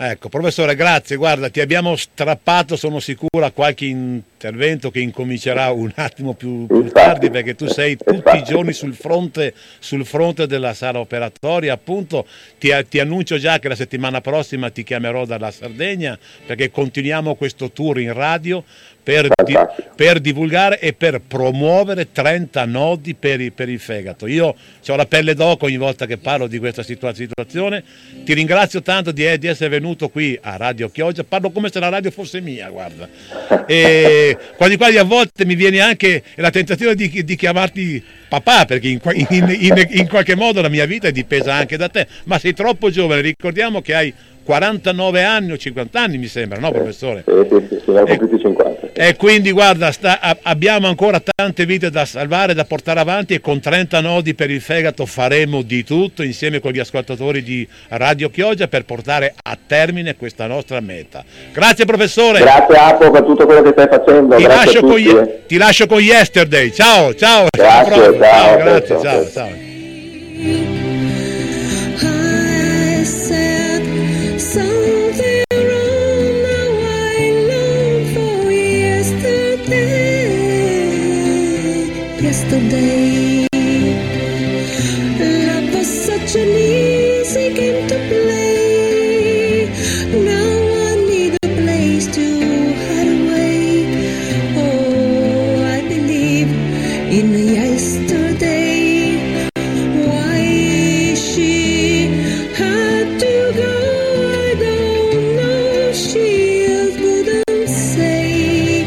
[SPEAKER 3] Ecco, professore, grazie. Guarda, ti abbiamo strappato, sono sicuro, a qualche intervento che incomincerà un attimo più, più tardi, perché tu sei tutti i giorni sul fronte, sul fronte della sala operatoria. Appunto, ti, ti annuncio già che la settimana prossima ti chiamerò dalla Sardegna, perché continuiamo questo tour in radio per, di, per divulgare e per promuovere trenta nodi per, il, per il fegato. Io ho la pelle d'oca ogni volta che parlo di questa situazione. Ti ringrazio tanto di, di essere venuto qui a Radio Chioggia. Parlo come se la radio fosse mia, guarda. E quasi quasi a volte mi viene anche la tentazione di, di chiamarti papà, perché in, in, in, in qualche modo la mia vita è dipesa anche da te, ma sei troppo giovane. Ricordiamo che hai quarantanove anni o cinquanta anni, mi sembra, no, professore?
[SPEAKER 9] Sì, sì, sì, sì, e, tutti cinquanta.
[SPEAKER 3] E quindi guarda, sta, a, abbiamo ancora tante vite da salvare, da portare avanti, e con trenta nodi per il fegato faremo di tutto insieme con gli ascoltatori di Radio Chioggia per portare a termine questa nostra meta. Grazie professore.
[SPEAKER 9] Grazie Apo per tutto quello che stai facendo.
[SPEAKER 3] Ti,
[SPEAKER 9] grazie
[SPEAKER 3] lascio,
[SPEAKER 9] a
[SPEAKER 3] con,
[SPEAKER 9] tutti, eh.
[SPEAKER 3] ti lascio con Yesterday. Ciao, ciao.
[SPEAKER 9] Grazie,
[SPEAKER 3] ciao,
[SPEAKER 9] ciao,
[SPEAKER 3] ciao, grazie,
[SPEAKER 9] ciao,
[SPEAKER 3] ciao,
[SPEAKER 9] ciao.
[SPEAKER 3] ciao.
[SPEAKER 10] Something wrong, now I long for yesterday. Yesterday, love was such an easy game to play. Now I need a place to hide away. Oh, I believe in yesterday. Why she had to go, I don't know. She wouldn't say.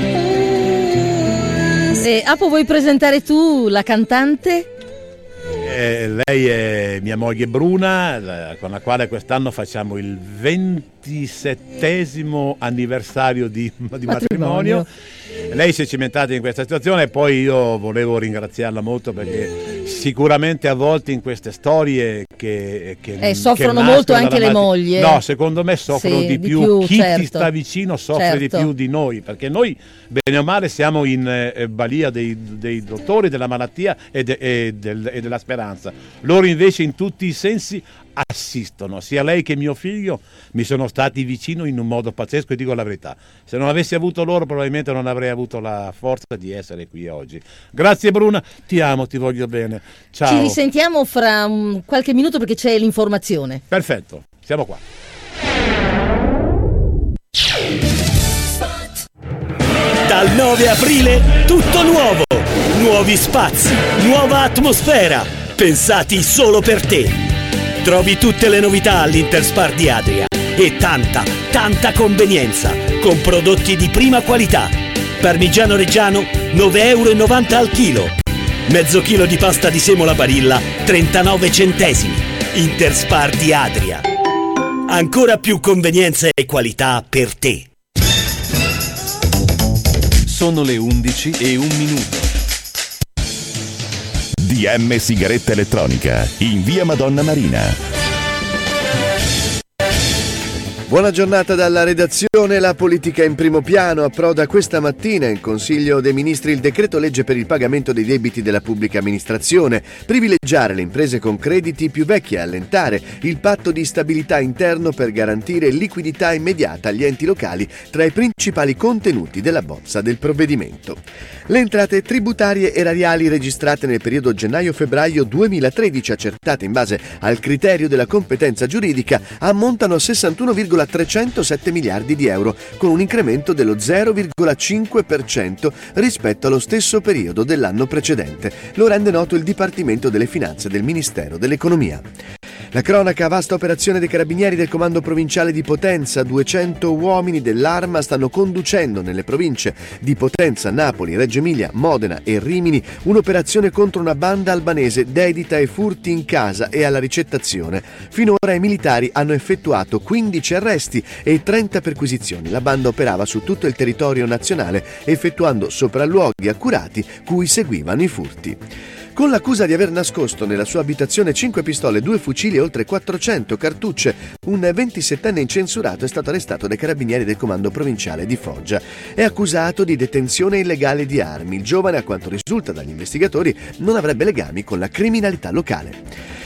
[SPEAKER 10] Oh,
[SPEAKER 2] Eh, Apo, vuoi presentare tu la cantante?
[SPEAKER 3] Eh, lei è mia moglie Bruna, la- con la quale quest'anno facciamo il ventisettesimo anniversario di, di matrimonio.
[SPEAKER 2] Matrimonio.
[SPEAKER 3] Lei si è cimentata in questa situazione e poi io volevo ringraziarla molto, perché sicuramente a volte in queste storie che, che,
[SPEAKER 2] Eh, soffrono
[SPEAKER 3] che
[SPEAKER 2] molto
[SPEAKER 3] nascono
[SPEAKER 2] anche
[SPEAKER 3] dalla
[SPEAKER 2] le
[SPEAKER 3] mad-
[SPEAKER 2] mogli, eh.
[SPEAKER 3] No, secondo me soffrono
[SPEAKER 2] Sì,
[SPEAKER 3] di,
[SPEAKER 2] di
[SPEAKER 3] più.
[SPEAKER 2] più,
[SPEAKER 3] Chi
[SPEAKER 2] certo.
[SPEAKER 3] ti sta vicino soffre
[SPEAKER 2] Certo.
[SPEAKER 3] di più di noi, perché noi bene o male siamo in eh, balia dei, dei dottori, della malattia e, de- e del- e della speranza. Loro invece in tutti i sensi assistono, sia lei che mio figlio mi sono stati vicino in un modo pazzesco, e dico la verità, se non avessi avuto loro probabilmente non avrei avuto la forza di essere qui oggi. Grazie Bruna, ti amo, ti voglio bene, ciao.
[SPEAKER 2] Ci risentiamo fra um, qualche minuto perché c'è l'informazione.
[SPEAKER 3] Perfetto, siamo qua.
[SPEAKER 11] Dal nove aprile tutto nuovo, nuovi spazi, nuova atmosfera, pensati solo per te. Trovi tutte le novità all'Interspar di Adria e tanta, tanta convenienza con prodotti di prima qualità. Parmigiano Reggiano nove virgola novanta euro al chilo. Mezzo chilo di pasta di semola Barilla trentanove centesimi. Interspar di Adria. Ancora più convenienza e qualità per te.
[SPEAKER 6] Sono le undici e un minuto.
[SPEAKER 12] D M Sigaretta Elettronica in via Madonna Marina.
[SPEAKER 13] Buona giornata dalla redazione. La politica in primo piano. Approda questa mattina in Consiglio dei Ministri il decreto legge per il pagamento dei debiti della pubblica amministrazione, privilegiare le imprese con crediti più vecchi e allentare il patto di stabilità interno per garantire liquidità immediata agli enti locali tra i principali contenuti della bozza del provvedimento. Le entrate tributarie erariali registrate nel periodo gennaio-febbraio duemilatredici, accertate in base al criterio della competenza giuridica, ammontano a sessantuno virgola trecentosette miliardi di euro, con un incremento dello zero virgola cinque per cento rispetto allo stesso periodo dell'anno precedente. Lo rende noto il Dipartimento delle Finanze del Ministero dell'Economia. La cronaca: vasta operazione dei carabinieri del comando provinciale di Potenza. duecento uomini dell'Arma stanno conducendo nelle province di Potenza, Napoli, Reggio Emilia, Modena e Rimini un'operazione contro una banda albanese dedita ai furti in casa e alla ricettazione. Finora i militari hanno effettuato quindici arresti e trenta perquisizioni. La banda operava su tutto il territorio nazionale, effettuando sopralluoghi accurati cui seguivano i furti. Con l'accusa di aver nascosto nella sua abitazione cinque pistole, due fucili e oltre quattrocento cartucce, un ventisettenne incensurato è stato arrestato dai carabinieri del comando provinciale di Foggia. È accusato di detenzione illegale di armi. Il giovane, a quanto risulta dagli investigatori, non avrebbe legami con la criminalità locale.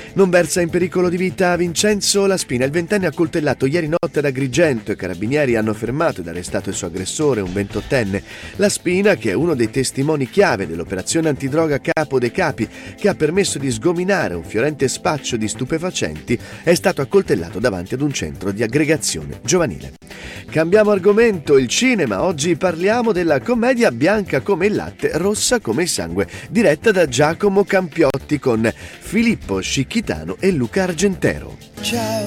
[SPEAKER 13] Non versa in pericolo di vita Vincenzo La Spina, il ventenne accoltellato ieri notte ad Agrigento. I carabinieri hanno fermato ed arrestato il suo aggressore, un ventottenne. La Spina, che è uno dei testimoni chiave dell'operazione antidroga Capo dei Capi, che ha permesso di sgominare un fiorente spaccio di stupefacenti, è stato accoltellato davanti ad un centro di aggregazione giovanile. Cambiamo argomento, il cinema. Oggi parliamo della commedia Bianca come il latte, rossa come il sangue, diretta da Giacomo Campiotti con Filippo Scicchitano e Luca Argentero.
[SPEAKER 14] Ciao,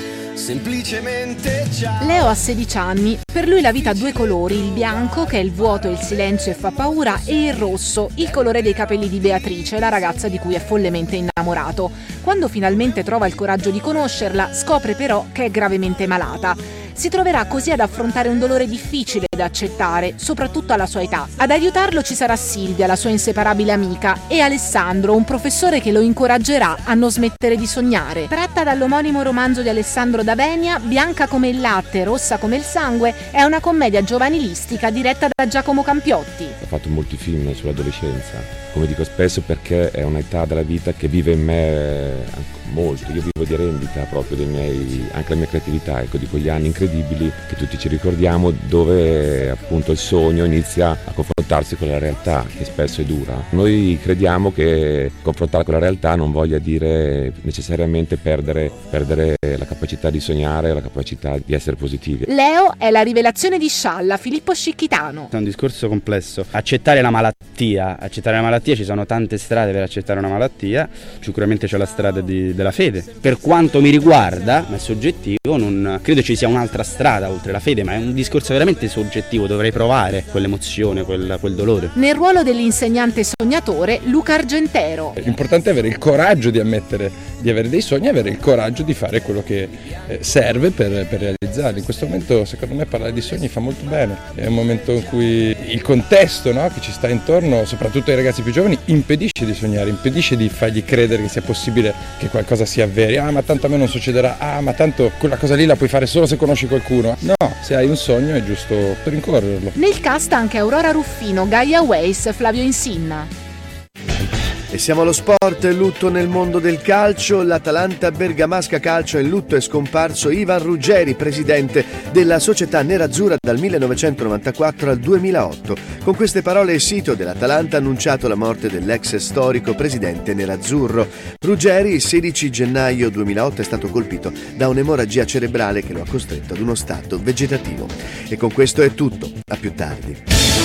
[SPEAKER 14] semplicemente ciao.
[SPEAKER 15] Leo ha sedici anni, per lui la vita ha due colori, il bianco che è il vuoto e il silenzio e fa paura, e il rosso, il colore dei capelli di Beatrice, la ragazza di cui è follemente innamorato. Quando finalmente trova il coraggio di conoscerla, scopre però che è gravemente malata. Si troverà così ad affrontare un dolore difficile da accettare, soprattutto alla sua età. Ad aiutarlo ci sarà Silvia, la sua inseparabile amica, e Alessandro, un professore che lo incoraggerà a non smettere di sognare. Tratta dall'omonimo romanzo di Alessandro D'Avenia, Bianca come il latte, rossa come il sangue, è una commedia giovanilistica diretta da Giacomo Campiotti.
[SPEAKER 16] Ho fatto molti film sull'adolescenza, come dico spesso, perché è un'età della vita che vive in me molto. Io vivo di rendita proprio dei miei, anche la mia creatività, ecco, di quegli anni incredibili che tutti ci ricordiamo, dove appunto il sogno inizia a confrontarsi con la realtà, che spesso è dura. Noi crediamo che confrontare con la realtà non voglia dire necessariamente perdere, perdere la capacità di sognare, la capacità di essere positivi.
[SPEAKER 15] Leo è la rivelazione di Scialla, Filippo Scicchitano.
[SPEAKER 17] È un discorso complesso. Accettare la malattia, accettare la malattia, ci sono tante strade per accettare una malattia, sicuramente c'è la strada di, della fede. Per quanto mi riguarda, ma è soggettivo, non credo ci sia un'altra strada oltre la fede, ma è un discorso veramente soggettivo, dovrei provare quell'emozione, quel, quel dolore.
[SPEAKER 15] Nel ruolo dell'insegnante sognatore, Luca Argentero.
[SPEAKER 18] L'importante è avere il coraggio di ammettere di avere dei sogni, avere il coraggio di fare quello che eh, serve per, per realizzarli. In questo momento secondo me parlare di sogni fa molto bene, è un momento in cui il contesto, no, che ci sta intorno, soprattutto ai ragazzi più giovani, impedisce di sognare, impedisce di fargli credere che sia possibile che qualcosa si avveri. Ah, ma tanto a me non succederà, ah, ma tanto quella cosa lì la puoi fare solo se conosci qualcuno. No, se hai un sogno è giusto rincorrerlo.
[SPEAKER 15] Nel cast anche Aurora Ruffino, Gaia Weiss, Flavio Insinna.
[SPEAKER 13] E siamo allo sport, lutto nel mondo del calcio. L'Atalanta Bergamasca Calcio è in lutto, è scomparso Ivan Ruggeri, presidente della società nerazzurra dal millenovecentonovantaquattro al duemilaotto. Con queste parole il sito dell'Atalanta ha annunciato la morte dell'ex storico presidente nerazzurro. Ruggeri il sedici gennaio duemilaotto è stato colpito da un'emorragia cerebrale che lo ha costretto ad uno stato vegetativo. E con questo è tutto, a più tardi.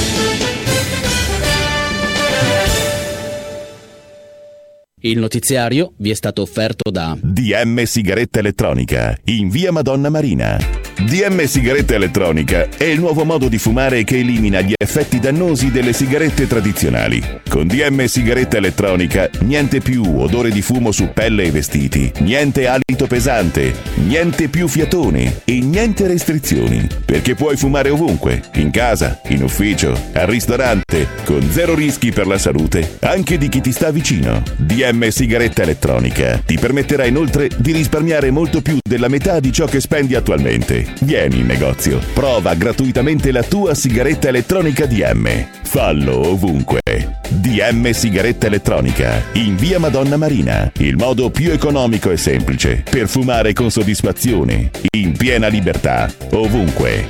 [SPEAKER 19] Il notiziario vi è stato offerto da
[SPEAKER 12] D M Sigaretta Elettronica in via Madonna Marina. D M Sigaretta Elettronica è il nuovo modo di fumare che elimina gli effetti dannosi delle sigarette tradizionali. Con D M Sigaretta Elettronica niente più odore di fumo su pelle e vestiti, niente alito pesante, niente più fiatone e niente restrizioni, perché puoi fumare ovunque, in casa, in ufficio, al ristorante, con zero rischi per la salute, anche di chi ti sta vicino. D M Sigaretta Elettronica ti permetterà inoltre di risparmiare molto più della metà di ciò che spendi attualmente. Vieni in negozio, prova gratuitamente la tua sigaretta elettronica D M. Fallo ovunque. D M Sigaretta Elettronica in via Madonna Marina, il modo più economico e semplice per fumare con soddisfazione, in piena libertà, ovunque.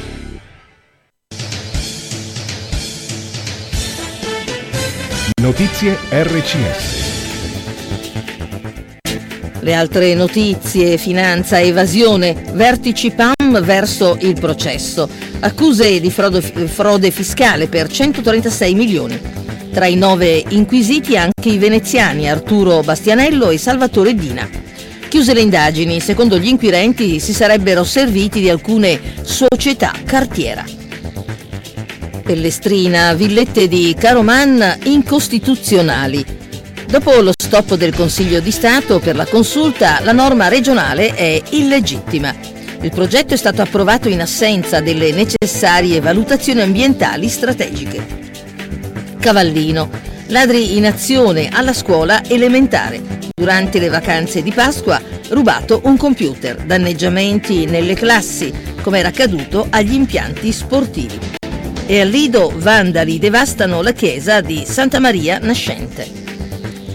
[SPEAKER 8] Notizie R C S.
[SPEAKER 2] Le altre notizie: finanza, evasione, vertici P A M verso il processo, accuse di frode, frode fiscale per centotrentasei milioni. Tra i nove inquisiti anche i veneziani Arturo Bastianello e Salvatore Dina. Chiuse le indagini, secondo gli inquirenti si sarebbero serviti di alcune società cartiera. Pellestrina, villette di Caroman incostituzionali. Dopo lo stop del Consiglio di Stato per la consulta, la norma regionale è illegittima. Il progetto è stato approvato in assenza delle necessarie valutazioni ambientali strategiche. Cavallino, ladri in azione alla scuola elementare. Durante le vacanze di Pasqua, rubato un computer, danneggiamenti nelle classi, come era accaduto agli impianti sportivi. E a Lido, vandali devastano la chiesa di Santa Maria Nascente.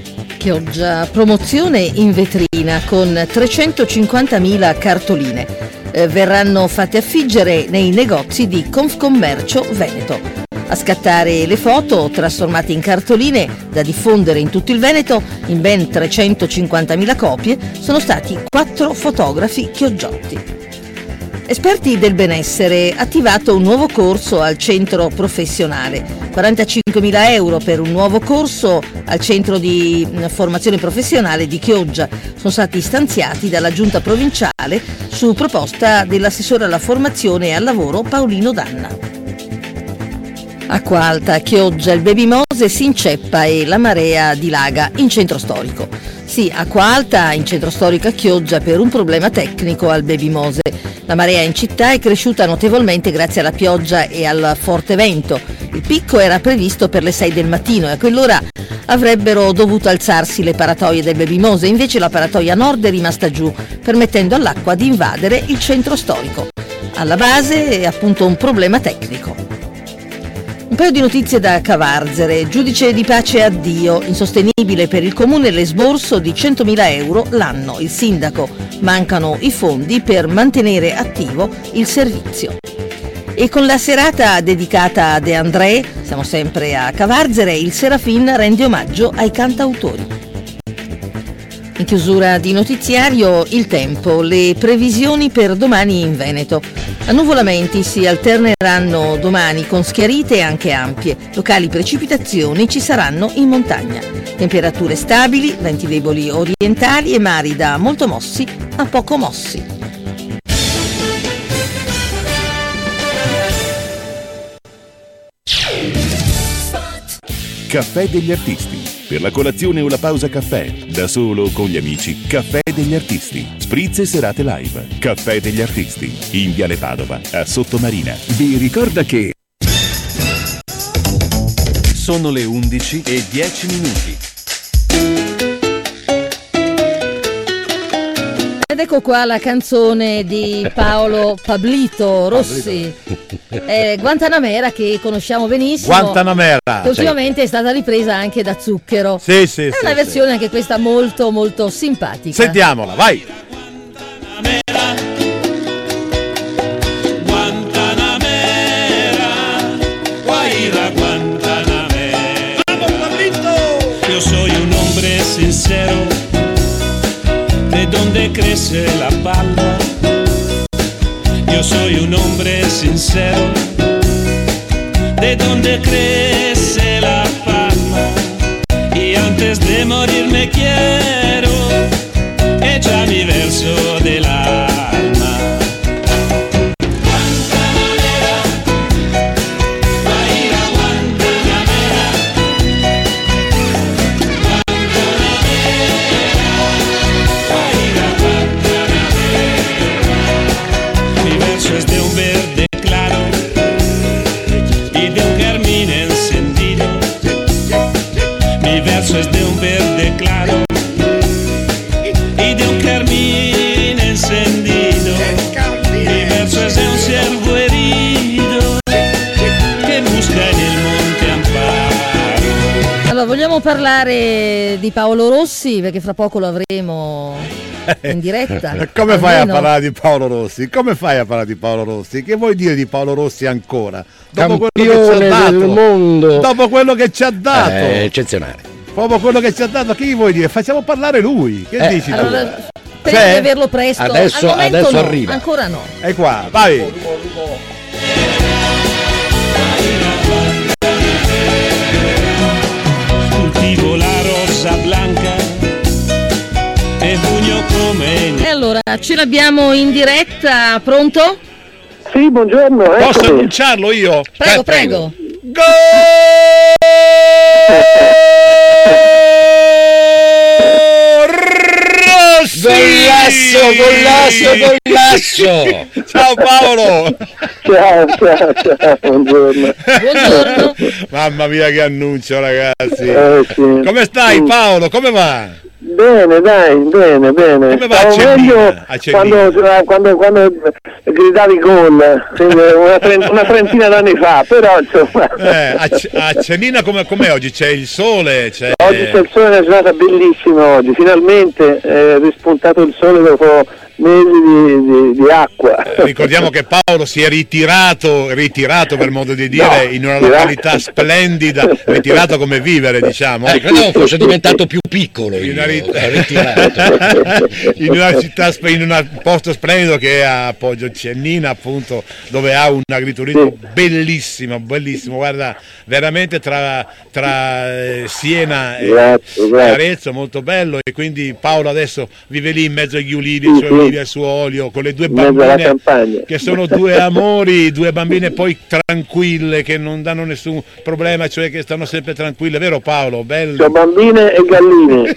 [SPEAKER 2] Chioggia, promozione in vetrina con trecentocinquantamila cartoline. Eh, verranno fatte affiggere nei negozi di Confcommercio Veneto. A scattare le foto, trasformate in cartoline da diffondere in tutto il Veneto, in ben trecentocinquantamila copie, sono stati quattro fotografi chioggiotti. Esperti del benessere, attivato un nuovo corso al centro professionale. quarantacinquemila euro per un nuovo corso al centro di formazione professionale di Chioggia sono stati stanziati dalla giunta provinciale su proposta dell'assessore alla formazione e al lavoro Paolino Danna. Acqua Alta, Chioggia, il Baby Mose si inceppa e la marea dilaga in centro storico. Sì, Acqua Alta in centro storico a Chioggia per un problema tecnico al Baby Mose. La marea in città è cresciuta notevolmente grazie alla pioggia e al forte vento. Il picco era previsto per le sei del mattino e a quell'ora avrebbero dovuto alzarsi le paratoie del Baby Mose, invece la paratoia nord è rimasta giù, permettendo all'acqua di invadere il centro storico. Alla base è appunto un problema tecnico. Un paio di notizie da Cavarzere. Giudice di pace addio. Insostenibile per il comune l'esborso di centomila euro l'anno. Il sindaco: mancano i fondi per mantenere attivo il servizio. E con la serata dedicata a De André, siamo sempre a Cavarzere, il Serafin rende omaggio ai cantautori. In chiusura di notiziario, il tempo, le previsioni per domani in Veneto. Annuvolamenti si alterneranno domani con schiarite anche ampie. Locali precipitazioni ci saranno in montagna. Temperature stabili, venti deboli orientali e mari da molto mossi a poco mossi.
[SPEAKER 12] Caffè degli artisti. Per la colazione o la pausa caffè, da solo o con gli amici, Caffè degli artisti. Spritz e serate live. Caffè degli artisti. In Viale Padova, a Sottomarina.
[SPEAKER 8] Vi ricorda che sono le undici e dieci minuti.
[SPEAKER 2] Ed ecco qua la canzone di Paolo Pablito Rossi, eh, Guantanamera, che conosciamo benissimo.
[SPEAKER 3] Guantanamera,
[SPEAKER 2] che ultimamente sì. È stata ripresa anche da Zucchero.
[SPEAKER 3] Sì, sì,
[SPEAKER 2] è
[SPEAKER 3] sì,
[SPEAKER 2] una
[SPEAKER 3] sì.
[SPEAKER 2] versione anche questa molto molto simpatica.
[SPEAKER 3] Sentiamola, vai.
[SPEAKER 5] Guantanamera, Guaira Guantanamera. Vamos, Pablito. Yo soy un hombre sincero, de donde crece la palma. Yo soy un hombre sincero, de donde crece la palma. Y antes de morir me quiero echar mi verso del alma. Guantanamera, Guaira Guantanamera. Mi verso es de un verde claro y de un carmín encendido. Mi verso es de un verde claro y de un carmín encendido. Mi verso es de un ciervo herido que busca en il monte amparo.
[SPEAKER 2] Allora, vogliamo parlare di Paolo Rossi, perché fra poco lo avremo in diretta.
[SPEAKER 3] Come fai
[SPEAKER 2] Almeno...
[SPEAKER 3] a parlare di Paolo Rossi? Come fai a parlare di Paolo Rossi? Che vuoi dire di Paolo Rossi ancora? Dopo quello che ci ha dato,
[SPEAKER 1] del mondo.
[SPEAKER 3] Dopo quello che ci ha dato.
[SPEAKER 1] Eh, eccezionale.
[SPEAKER 3] Dopo quello che ci ha dato, che gli vuoi dire? Facciamo parlare lui. Che
[SPEAKER 1] Eh,
[SPEAKER 3] dici tu?
[SPEAKER 2] Allora, spero di averlo presto.
[SPEAKER 1] Adesso-
[SPEAKER 2] Al momento
[SPEAKER 1] adesso
[SPEAKER 2] no,
[SPEAKER 1] arriva.
[SPEAKER 2] ancora no.
[SPEAKER 3] È qua, vai.
[SPEAKER 5] Cultivo la rosa blanca e pugno come.
[SPEAKER 2] E allora, ce l'abbiamo in diretta, pronto?
[SPEAKER 14] Sì, buongiorno.
[SPEAKER 3] Posso
[SPEAKER 14] eccomi.
[SPEAKER 3] annunciarlo io?
[SPEAKER 2] Prego, prego.
[SPEAKER 1] Gollasso, gollasso, gollasso.
[SPEAKER 3] Ciao Paolo.
[SPEAKER 14] Ciao, ciao, ciao, buongiorno.
[SPEAKER 2] Buongiorno.
[SPEAKER 3] Mamma mia che annuncio, ragazzi.
[SPEAKER 14] Eh, sì.
[SPEAKER 3] Come stai
[SPEAKER 14] Mm.
[SPEAKER 3] Paolo? Come va?
[SPEAKER 14] Bene, dai, bene, bene.
[SPEAKER 3] Come va
[SPEAKER 14] Stavo
[SPEAKER 3] a Cellina?
[SPEAKER 14] meglio
[SPEAKER 3] A Cellina?
[SPEAKER 14] quando, quando, quando gridavi gol, quindi una, trent- una trentina d'anni fa, però insomma.
[SPEAKER 3] Eh, a, C- a Cellina come, com'è oggi? C'è il sole? C'è...
[SPEAKER 14] Oggi c'è il sole, è una giornata bellissima oggi, finalmente è rispuntato il sole dopo mesi di, di, di acqua.
[SPEAKER 3] Ricordiamo che Paolo si è ritirato, ritirato per modo di dire,
[SPEAKER 14] No,
[SPEAKER 3] in una
[SPEAKER 14] ritirato.
[SPEAKER 3] località splendida, ritirato come vivere, diciamo.
[SPEAKER 1] Eh, credevo fosse diventato più piccolo
[SPEAKER 3] In
[SPEAKER 1] io,
[SPEAKER 3] una, rit-
[SPEAKER 1] ritirato.
[SPEAKER 3] in una città, sp- in un posto splendido che è a Poggio Cennina, appunto, dove ha un agriturismo bellissimo, bellissimo, guarda, veramente tra, tra eh, Siena e,
[SPEAKER 14] Grazie,
[SPEAKER 3] e
[SPEAKER 14] grazie.
[SPEAKER 3] Arezzo, molto bello, e quindi Paolo adesso vive lì in mezzo agli ulivi, ai
[SPEAKER 14] Sì,
[SPEAKER 3] suoi
[SPEAKER 14] sì.
[SPEAKER 3] ulivi, al suo olio, con le due
[SPEAKER 14] In mezzo alla
[SPEAKER 3] bambine
[SPEAKER 14] campagna.
[SPEAKER 3] che sono due amori, due bambine poi tranquille, che non danno nessun problema, cioè che stanno sempre tranquille, vero Paolo? Bello.
[SPEAKER 14] Sono bambine e galline.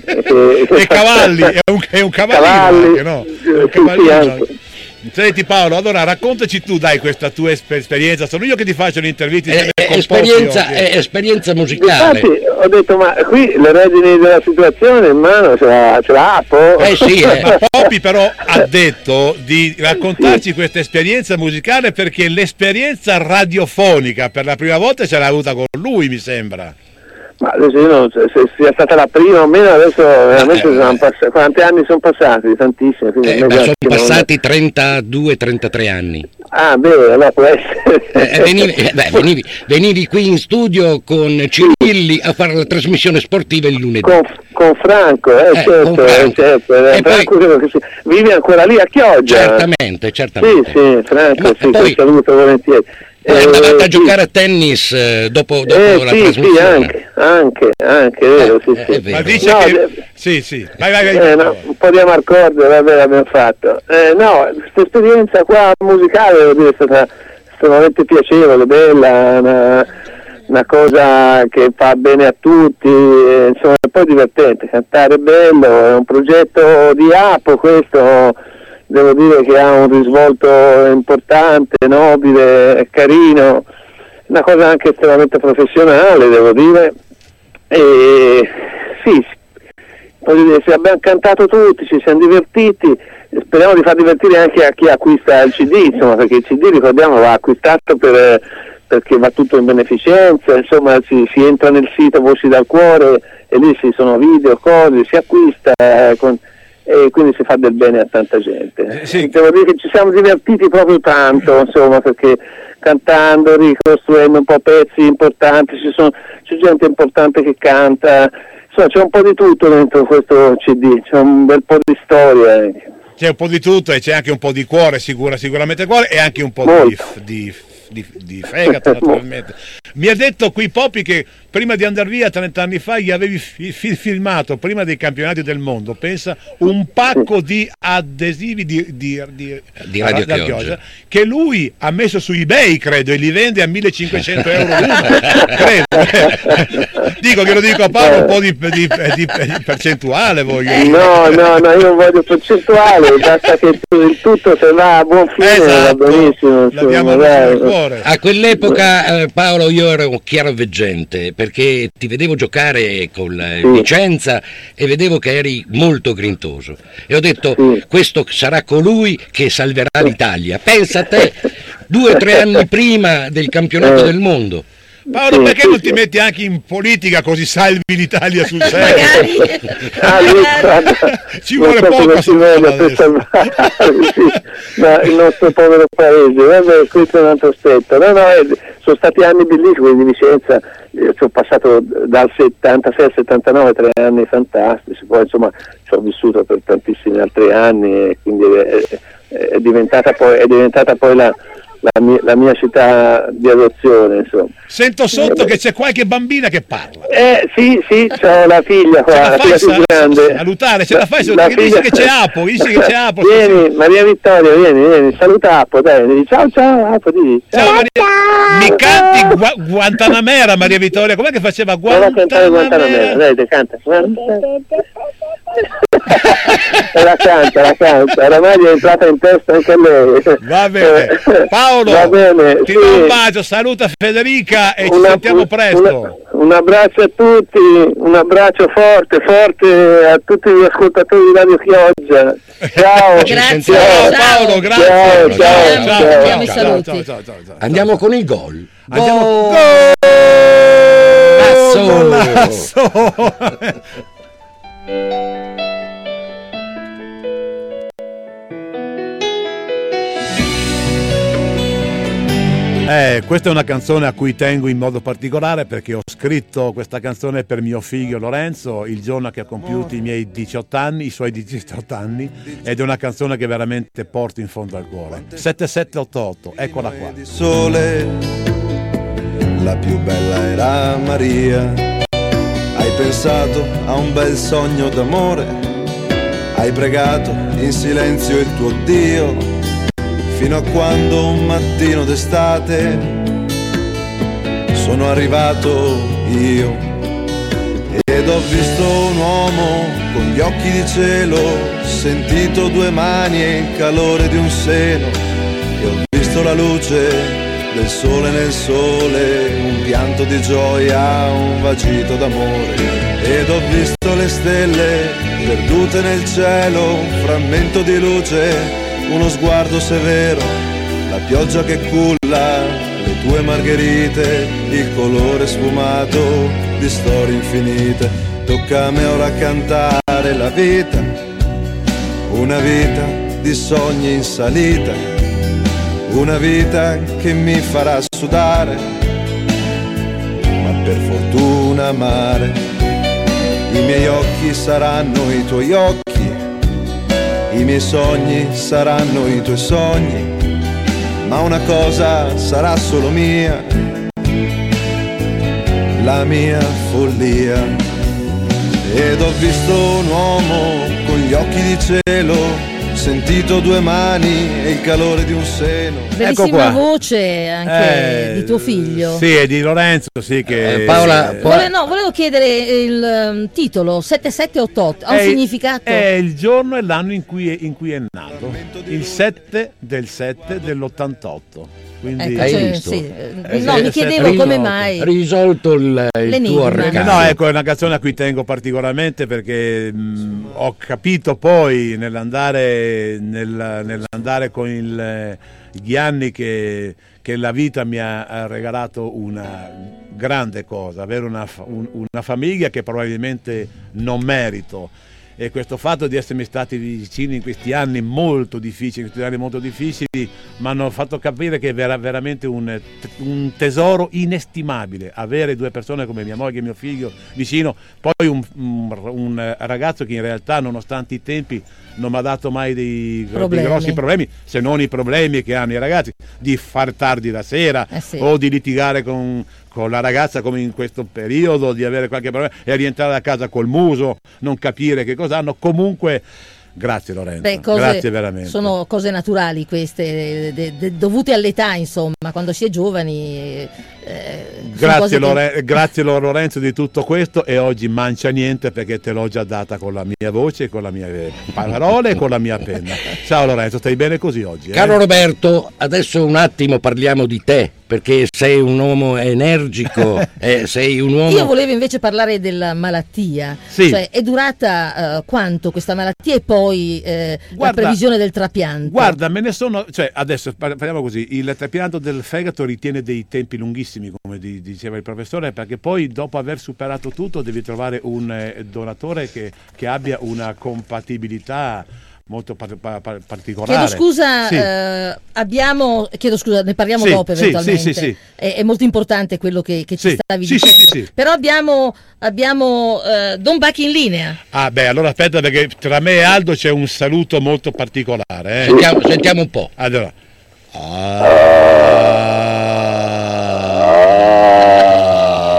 [SPEAKER 3] E cavalli, è un, è un cavallino
[SPEAKER 14] Cavalli.
[SPEAKER 3] anche, no? È un
[SPEAKER 14] Sì,
[SPEAKER 3] cavallino
[SPEAKER 14] sì,
[SPEAKER 3] anche.
[SPEAKER 14] anche.
[SPEAKER 3] Senti Paolo, allora raccontaci tu, dai, questa tua esper- esperienza. Sono io che ti faccio l'intervista.
[SPEAKER 1] Eh, eh, esperienza, eh, esperienza musicale.
[SPEAKER 14] Infatti ho detto, ma qui le redini della situazione in mano ce l'ha, ce l'ha Apo?
[SPEAKER 1] Eh sì, eh.
[SPEAKER 3] Ma Poppy però ha detto di raccontarci questa esperienza musicale, perché l'esperienza radiofonica per la prima volta ce l'ha avuta con lui, mi sembra.
[SPEAKER 14] Ma adesso io non so se sia stata la prima o meno, adesso veramente
[SPEAKER 1] Eh,
[SPEAKER 14] sono passati, quanti anni sono passati? Tantissimi. quindi
[SPEAKER 1] Eh,
[SPEAKER 14] non è
[SPEAKER 1] ma sono
[SPEAKER 14] che non-
[SPEAKER 1] passati trentadue trentatré anni.
[SPEAKER 14] Ah, beh, allora può essere.
[SPEAKER 1] Eh, venivi, eh, beh, venivi, venivi qui in studio con Cirilli a fare la trasmissione sportiva il lunedì.
[SPEAKER 14] Con, con Franco, eh,
[SPEAKER 1] Eh,
[SPEAKER 14] certo,
[SPEAKER 1] con Franco.
[SPEAKER 14] eh, certo, eh,
[SPEAKER 1] E
[SPEAKER 14] Franco credo che si- vive ancora lì a Chioggia.
[SPEAKER 1] Certamente,
[SPEAKER 14] Sì,
[SPEAKER 1] certamente.
[SPEAKER 14] sì, Franco,
[SPEAKER 1] Ma
[SPEAKER 14] sì,
[SPEAKER 1] poi-
[SPEAKER 14] ti saluto volentieri.
[SPEAKER 1] Poi andavate a
[SPEAKER 14] sì.
[SPEAKER 1] giocare a tennis eh, dopo, dopo
[SPEAKER 14] Eh,
[SPEAKER 1] la
[SPEAKER 14] sì,
[SPEAKER 1] trasmissione.
[SPEAKER 14] sì, anche, anche, anche, è vero, sì, sì.
[SPEAKER 1] è vero.
[SPEAKER 3] Ma dice
[SPEAKER 14] No,
[SPEAKER 3] che...
[SPEAKER 14] eh,
[SPEAKER 3] Sì, sì, vai, vai, vai.
[SPEAKER 14] Eh, no, un po' di amarcord, vabbè, l'abbiamo fatto. Eh, no, questa esperienza qua musicale, devo dire, è stata estremamente piacevole, bella, una, una cosa che fa bene a tutti, eh, insomma, è poi divertente, cantare è bello, è un progetto di Apo questo, devo dire che ha un risvolto importante, nobile, è carino, una cosa anche estremamente professionale, devo dire. E sì, voglio dire, se abbiamo cantato tutti, ci siamo divertiti, speriamo di far divertire anche a chi acquista il C D, insomma, perché il C D, ricordiamo, va acquistato per, perché va tutto in beneficenza, insomma si, si entra nel sito Voci dal Cuore e lì ci sono video, cose, si acquista eh, con, e quindi si fa del bene a tanta gente.
[SPEAKER 3] Sì.
[SPEAKER 14] Devo dire che ci siamo divertiti proprio tanto, insomma, perché cantando, ricostruendo un po' pezzi importanti, ci sono, c'è gente importante che canta, insomma c'è un po' di tutto dentro questo C D, c'è un bel po' di storia anche.
[SPEAKER 3] C'è un po' di tutto e c'è anche un po' di cuore, sicura, sicuramente cuore, e anche un po' di, di, di, di fegato, naturalmente. Mi ha detto qui Poppy che prima di andare via trenta anni fa gli avevi fi- fi- filmato, prima dei campionati del mondo, pensa, un pacco di adesivi di, di, di,
[SPEAKER 1] Di Radio
[SPEAKER 3] da
[SPEAKER 1] Chioggia.
[SPEAKER 3] che lui ha messo su eBay, credo, e li vende a millecinquecento euro l'uno. Credo. Dico che lo dico a Paolo, un po' di, di, di, di percentuale voglio dire.
[SPEAKER 14] No, no, no, io non voglio percentuale, basta che il tutto se va a buon fine
[SPEAKER 3] Esatto,
[SPEAKER 14] va benissimo.
[SPEAKER 3] l'abbiamo
[SPEAKER 14] insomma,
[SPEAKER 3] messo nel
[SPEAKER 14] dai.
[SPEAKER 3] cuore.
[SPEAKER 1] A quell'epoca, eh, Paolo, io ero chiaroveggente perché ti vedevo giocare con la
[SPEAKER 14] Sì.
[SPEAKER 1] Vicenza e vedevo che eri molto grintoso. E ho detto, questo sarà colui che salverà l'Italia. Pensa a te, due o tre anni prima del campionato
[SPEAKER 14] Eh.
[SPEAKER 1] del mondo.
[SPEAKER 3] Paolo,
[SPEAKER 14] Sì,
[SPEAKER 3] perché
[SPEAKER 14] sì,
[SPEAKER 3] non
[SPEAKER 14] sì.
[SPEAKER 3] ti metti anche in politica così salvi l'Italia sul serio?
[SPEAKER 14] Ah, lui, guarda,
[SPEAKER 3] Ci
[SPEAKER 14] non
[SPEAKER 3] vuole
[SPEAKER 14] so
[SPEAKER 3] poco
[SPEAKER 14] come
[SPEAKER 3] a
[SPEAKER 14] si vede per
[SPEAKER 3] adesso.
[SPEAKER 14] salvare sì, ma il nostro povero paese, vabbè, questo è un altro aspetto. No, no, eh, sono stati anni bellissimi di Vicenza, io ci ho passato dal settantasei al settantanove, tre anni fantastici, poi insomma ci ho vissuto per tantissimi altri anni e quindi è, è diventata poi, è diventata poi la, la, mia, la mia città di adozione, insomma.
[SPEAKER 3] Sento sotto che c'è qualche bambina che parla.
[SPEAKER 14] Eh sì, sì, c'ho la figlia qua,
[SPEAKER 3] Ce la
[SPEAKER 14] la
[SPEAKER 3] fai
[SPEAKER 14] figlia più
[SPEAKER 3] sa-
[SPEAKER 14] grande.
[SPEAKER 3] salutare, ce la fai
[SPEAKER 14] La
[SPEAKER 3] che dici
[SPEAKER 14] figlia-
[SPEAKER 3] che c'è Apo, dici che c'è Apo.
[SPEAKER 14] Vieni, Maria Vittoria, vieni, vieni, saluta Apo, dai, dici ciao ciao Apo, di.
[SPEAKER 3] Ciao Maria, mi canti Gua- Guantanamera, Maria Vittoria, com'è che faceva
[SPEAKER 14] Prova a cantare Guantanamera,
[SPEAKER 3] Guantanamera?
[SPEAKER 14] dai, te canta. E la canta, la canta, oramai è entrata in testa anche a lei.
[SPEAKER 3] Va bene, Paolo,
[SPEAKER 14] Va bene,
[SPEAKER 3] ti
[SPEAKER 14] sì.
[SPEAKER 3] do un bacio, saluta Federica e ci
[SPEAKER 14] Una-
[SPEAKER 3] sentiamo presto.
[SPEAKER 14] una- un abbraccio a tutti, un abbraccio forte, forte a tutti gli ascoltatori di Radio Chioggia. Ciao.
[SPEAKER 2] Grazie.
[SPEAKER 14] Ciao,
[SPEAKER 3] Paolo, grazie.
[SPEAKER 14] Ciao, ciao,
[SPEAKER 3] Ciao,
[SPEAKER 14] ciao.
[SPEAKER 2] Diamo i
[SPEAKER 3] ciao,
[SPEAKER 2] saluti.
[SPEAKER 3] ciao, ciao, ciao, ciao.
[SPEAKER 1] Andiamo con il gol.
[SPEAKER 3] Andiamo.
[SPEAKER 1] Golasso!
[SPEAKER 3] Golasso! Eh, questa è una canzone a cui tengo in modo particolare perché ho scritto questa canzone per mio figlio Lorenzo il giorno che ha compiuto i miei diciotto anni, i suoi diciotto anni, ed è una canzone che veramente porto in fondo al cuore. sette sette otto otto, eccola qua.
[SPEAKER 20] Di sole, la più bella era Maria. Hai pensato a un bel sogno d'amore, hai pregato in silenzio il tuo Dio, fino a quando un mattino d'estate sono arrivato io ed ho visto un uomo con gli occhi di cielo, sentito due mani e il calore di un seno, e ho visto la luce del sole nel sole, un pianto di gioia, un vagito d'amore, ed ho visto le stelle perdute nel cielo, un frammento di luce, uno sguardo severo, la pioggia che culla, le tue margherite, il colore sfumato di storie infinite. Tocca a me ora cantare la vita, una vita di sogni in salita, una vita che mi farà sudare, ma per fortuna amare. I miei occhi saranno i tuoi occhi, i miei sogni saranno i tuoi sogni, ma una cosa sarà solo mia, la mia follia. Ed ho visto un uomo con gli occhi di cielo, sentito due mani e il calore di un seno.
[SPEAKER 2] Bellissima voce anche
[SPEAKER 3] Eh,
[SPEAKER 2] di tuo figlio.
[SPEAKER 3] Sì, e di Lorenzo, sì, che
[SPEAKER 1] Eh, Paola,
[SPEAKER 3] eh,
[SPEAKER 2] Vole- no, volevo chiedere il um, titolo sette sette otto otto, ha un
[SPEAKER 3] è-
[SPEAKER 2] significato?
[SPEAKER 3] È il giorno e l'anno in cui è, in cui è nato, il sette del sette dell'ottantotto. Quindi
[SPEAKER 2] Ecco, cioè, sì, eh, no,
[SPEAKER 3] sì,
[SPEAKER 2] mi
[SPEAKER 3] sì,
[SPEAKER 2] chiedevo
[SPEAKER 3] sì.
[SPEAKER 2] come mai.
[SPEAKER 1] Risolto il, il
[SPEAKER 2] L'enigma.
[SPEAKER 1] tuo arrecato.
[SPEAKER 3] No, ecco, è una canzone a cui tengo particolarmente perché mh, ho capito poi nell'andare, nel- nell'andare con il, gli anni che, che la vita mi ha regalato una grande cosa, avere una, fa- un- una famiglia che probabilmente non merito. E questo fatto di essermi stati vicini in questi anni molto difficili, in questi anni molto difficili, mi hanno fatto capire che era veramente un, un tesoro inestimabile avere due persone come mia moglie e mio figlio vicino, poi un, un, un ragazzo che in realtà nonostante i tempi non mi ha dato mai dei, dei grossi problemi, se non i problemi che hanno i ragazzi di far tardi la sera
[SPEAKER 2] Eh sì.
[SPEAKER 3] o di litigare con, con la ragazza come in questo periodo, di avere qualche problema e rientrare a casa col muso, non capire che cosa hanno. Comunque grazie Lorenzo,
[SPEAKER 2] Beh, cose-
[SPEAKER 3] grazie veramente.
[SPEAKER 2] Sono cose naturali queste, de- de- dovute all'età, insomma, quando si è giovani. eh, sono
[SPEAKER 3] Grazie,
[SPEAKER 2] cose che-
[SPEAKER 3] Lore- grazie Lorenzo di tutto questo, e oggi mancia niente perché te l'ho già data con la mia voce, con le mie parole e con la mia penna. Ciao Lorenzo, stai bene così oggi? eh?
[SPEAKER 1] Caro Roberto, adesso un attimo parliamo di te, perché sei un uomo energico, eh, sei un uomo...
[SPEAKER 2] Io volevo invece parlare della malattia,
[SPEAKER 3] Sì.
[SPEAKER 2] cioè è durata eh, quanto questa malattia e poi eh, la
[SPEAKER 3] Guarda-
[SPEAKER 2] previsione del trapianto?
[SPEAKER 3] Guarda, me ne sono, cioè adesso par- parliamo così, il trapianto del fegato ritiene dei tempi lunghissimi, come di- diceva il professore, perché poi dopo aver superato tutto devi trovare un eh, donatore che, che abbia una compatibilità molto par- par- par- particolare.
[SPEAKER 2] Chiedo scusa,
[SPEAKER 3] Sì.
[SPEAKER 2] eh, abbiamo, chiedo scusa, ne parliamo
[SPEAKER 3] Sì,
[SPEAKER 2] dopo
[SPEAKER 3] sì,
[SPEAKER 2] eventualmente.
[SPEAKER 3] sì, sì, sì.
[SPEAKER 2] È, è molto importante quello che, che ci
[SPEAKER 3] Sì,
[SPEAKER 2] stavi
[SPEAKER 3] sì,
[SPEAKER 2] dicendo.
[SPEAKER 3] sì, sì, sì.
[SPEAKER 2] Però abbiamo, abbiamo eh, Don Bacchi in linea.
[SPEAKER 3] Ah beh, allora aspetta perché tra me e Aldo c'è un saluto molto particolare. Eh.
[SPEAKER 1] Sentiamo, sentiamo un po'.
[SPEAKER 3] Allora.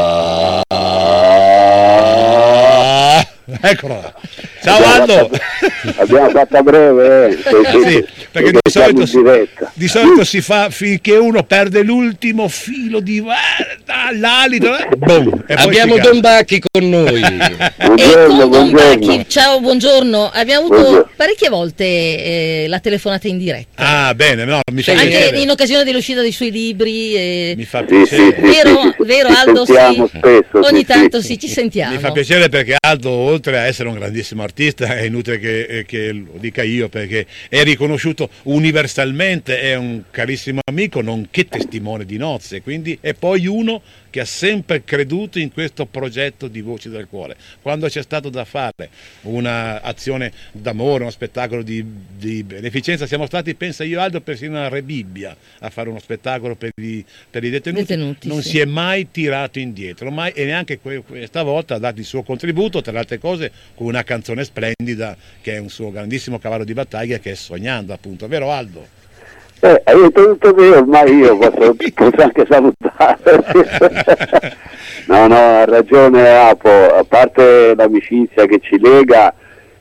[SPEAKER 3] Eccolo là. Ciao Aldo.
[SPEAKER 2] Abbiamo fatto breve, eh.
[SPEAKER 3] Sì, sì, perché di solito, di solito si fa finché uno perde l'ultimo filo di l'alito, eh, boom, e poi
[SPEAKER 1] abbiamo
[SPEAKER 3] si
[SPEAKER 1] Don Bacchi con noi.
[SPEAKER 2] Buongiorno, E con Don buongiorno. Bacchi, ciao, buongiorno. Abbiamo avuto
[SPEAKER 3] Buongiorno.
[SPEAKER 2] parecchie volte eh, la telefonata in diretta.
[SPEAKER 3] Ah, bene, no, mi fa
[SPEAKER 2] Anche
[SPEAKER 3] piacere.
[SPEAKER 2] in occasione dell'uscita dei suoi libri. eh,
[SPEAKER 3] Mi fa
[SPEAKER 2] Sì,
[SPEAKER 3] piacere.
[SPEAKER 2] sì, vero, sì, vero, ci Aldo?
[SPEAKER 3] sentiamo
[SPEAKER 2] Sì.
[SPEAKER 3] spesso,
[SPEAKER 2] Ogni
[SPEAKER 3] sì,
[SPEAKER 2] tanto
[SPEAKER 3] sì.
[SPEAKER 2] sì, ci sentiamo.
[SPEAKER 3] Mi fa piacere perché Aldo, oltre a essere un grandissimo artista, è inutile che, eh, che lo dica io, perché è riconosciuto universalmente, è un carissimo amico, nonché testimone di nozze, quindi è poi uno che ha sempre creduto in questo progetto di Voci del Cuore. Quando c'è stato da fare un'azione d'amore, uno spettacolo di, di beneficenza, siamo stati, pensa io e Aldo, persino a Rebibbia a fare uno spettacolo per i, per i detenuti,
[SPEAKER 2] Detenuti,
[SPEAKER 3] non
[SPEAKER 2] sì.
[SPEAKER 3] si è mai tirato indietro, mai, e neanche que- questa volta ha dato il suo contributo, tra le altre cose con una canzone splendida che è un suo grandissimo cavallo di battaglia, che è Sognando, appunto, vero Aldo?
[SPEAKER 2] Eh, hai detto tutto te, ormai io posso, posso anche salutare. No, no, ha ragione Apo, a parte l'amicizia che ci lega,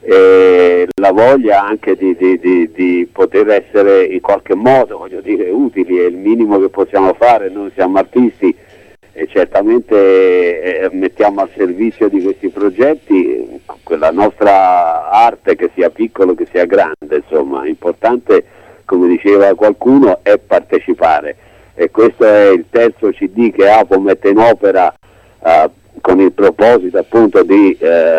[SPEAKER 2] eh, la voglia anche di, di, di, di poter essere in qualche modo, voglio dire, utili, è il minimo che possiamo fare, noi siamo artisti e certamente eh, mettiamo al servizio di questi progetti quella nostra arte, che sia piccolo che sia grande, insomma, importante, come diceva qualcuno, è partecipare, e questo è il terzo C D che Apo mette in opera eh, con il proposito appunto di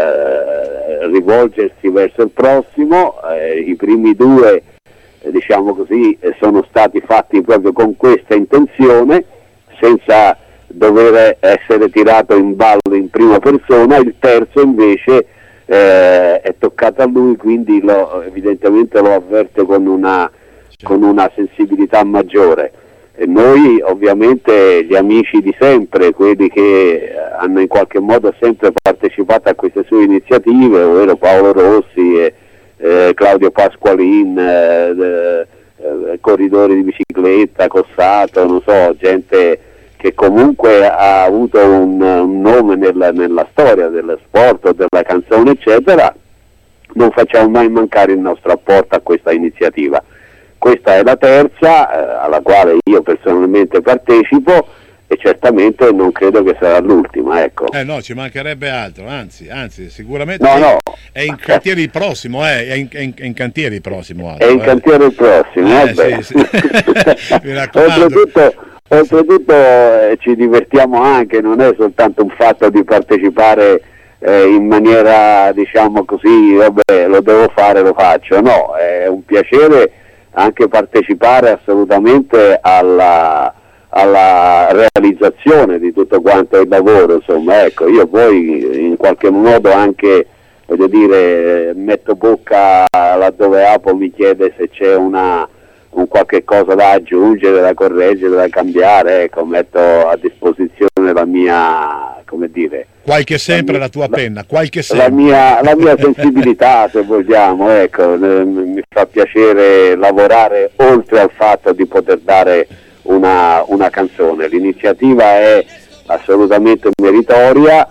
[SPEAKER 2] eh, rivolgersi verso il prossimo. Eh, i primi due eh, diciamo così eh, sono stati fatti proprio con questa intenzione, senza dover essere tirato in ballo in prima persona. Il terzo invece eh, è toccato a lui, quindi lo, evidentemente lo avverte con una con una sensibilità maggiore. E noi ovviamente gli amici di sempre, quelli che hanno in qualche modo sempre partecipato a queste sue iniziative, ovvero Paolo Rossi, e, eh, Claudio Pasqualin, eh, eh, corridori di bicicletta, Cossato, non so, gente che comunque ha avuto un, un nome nella, nella storia del sport o della canzone, eccetera, non facciamo mai mancare il nostro apporto a questa iniziativa. Questa è la terza, eh, alla quale io personalmente partecipo, e certamente non credo che sarà l'ultima, ecco.
[SPEAKER 3] Eh no, ci mancherebbe altro, anzi, anzi, sicuramente
[SPEAKER 2] No,
[SPEAKER 3] è,
[SPEAKER 2] no.
[SPEAKER 3] è in cantiere il prossimo, eh, è, in, è, in, è in cantiere il prossimo. Aldo,
[SPEAKER 2] È in
[SPEAKER 3] eh.
[SPEAKER 2] cantiere il prossimo,
[SPEAKER 3] Eh,
[SPEAKER 2] vabbè.
[SPEAKER 3] sì, sì. Mi raccomando.
[SPEAKER 2] Oltretutto, oltretutto eh, ci divertiamo anche, non è soltanto un fatto di partecipare eh, in maniera, diciamo così, vabbè, lo devo fare, lo faccio, no, è un piacere anche partecipare assolutamente alla, alla realizzazione di tutto quanto il lavoro, insomma, ecco, io poi in qualche modo anche, voglio dire, metto bocca laddove Apo mi chiede se c'è una un qualche cosa da aggiungere, da correggere, da cambiare, ecco, metto a disposizione la mia, come dire,
[SPEAKER 3] Qualche sempre la,
[SPEAKER 2] la
[SPEAKER 3] tua
[SPEAKER 2] la,
[SPEAKER 3] penna, qualche sempre.
[SPEAKER 2] la mia, la mia sensibilità, se vogliamo, ecco, eh, mi fa piacere lavorare oltre al fatto di poter dare una, una canzone. L'iniziativa è assolutamente meritoria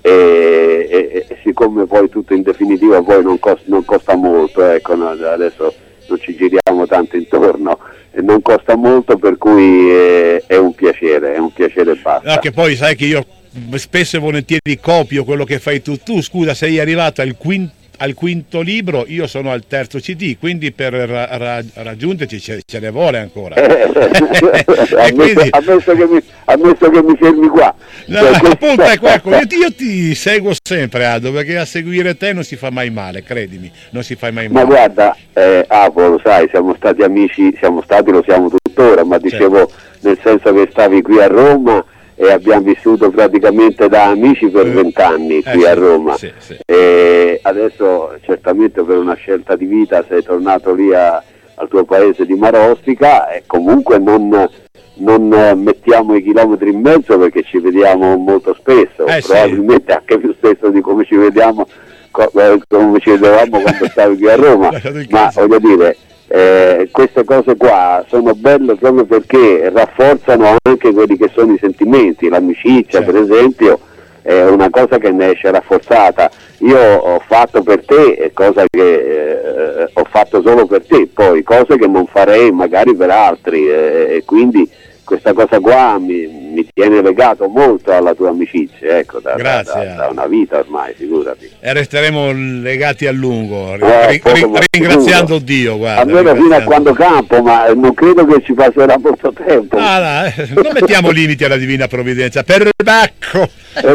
[SPEAKER 2] e, e, e siccome poi tutto in definitiva poi non costa, non costa molto, ecco, no, adesso non ci giriamo tanto intorno, e non costa molto, per cui è, è un piacere, è un piacere e basta.
[SPEAKER 3] No, che poi sai che io spesso e volentieri copio quello che fai tu. Tu, scusa, sei arrivato al quinto, al quinto libro, io sono al terzo C D, quindi per ra- ra- raggiungerci ce, ce ne vuole ancora.
[SPEAKER 2] ammesso, quindi... ammesso, che mi, ammesso che mi fermi qua.
[SPEAKER 3] No, appunto, ecco, ecco, io, ti, io ti seguo sempre, Aldo, perché a seguire te non si fa mai male, credimi, non si fa mai male.
[SPEAKER 2] Ma guarda, eh, Apo, lo sai, siamo stati amici, siamo stati, lo siamo tuttora, ma dicevo, certo, nel senso che stavi qui a Roma e abbiamo vissuto praticamente da amici per vent'anni qui eh, a Roma.
[SPEAKER 3] Sì, sì.
[SPEAKER 2] E adesso certamente per una scelta di vita sei tornato lì a, al tuo paese di Marostica, e comunque non, non mettiamo i chilometri in mezzo, perché ci vediamo molto spesso,
[SPEAKER 3] eh,
[SPEAKER 2] probabilmente sì, anche più spesso di come ci vediamo, come ci vedevamo quando stavi qui a Roma, ma voglio dire, Eh, queste cose qua sono belle proprio perché rafforzano anche quelli che sono i sentimenti, l'amicizia, certo, per esempio, è una cosa che ne esce rafforzata. Io ho fatto per te cosa che eh, ho fatto solo per te, poi cose che non farei magari per altri, eh, e quindi questa cosa qua mi, mi tiene legato molto alla tua amicizia, ecco, da, da, da, da una vita ormai, figurati.
[SPEAKER 3] E resteremo legati a lungo,
[SPEAKER 2] Eh,
[SPEAKER 3] ri-
[SPEAKER 2] poco
[SPEAKER 3] ri-
[SPEAKER 2] ma
[SPEAKER 3] ringraziando
[SPEAKER 2] sicuro.
[SPEAKER 3] Dio, guarda.
[SPEAKER 2] Almeno fino a quando campo, ma non credo che ci passerà molto tempo.
[SPEAKER 3] Ah, no, eh, non mettiamo limiti alla divina provvidenza. Perbacco!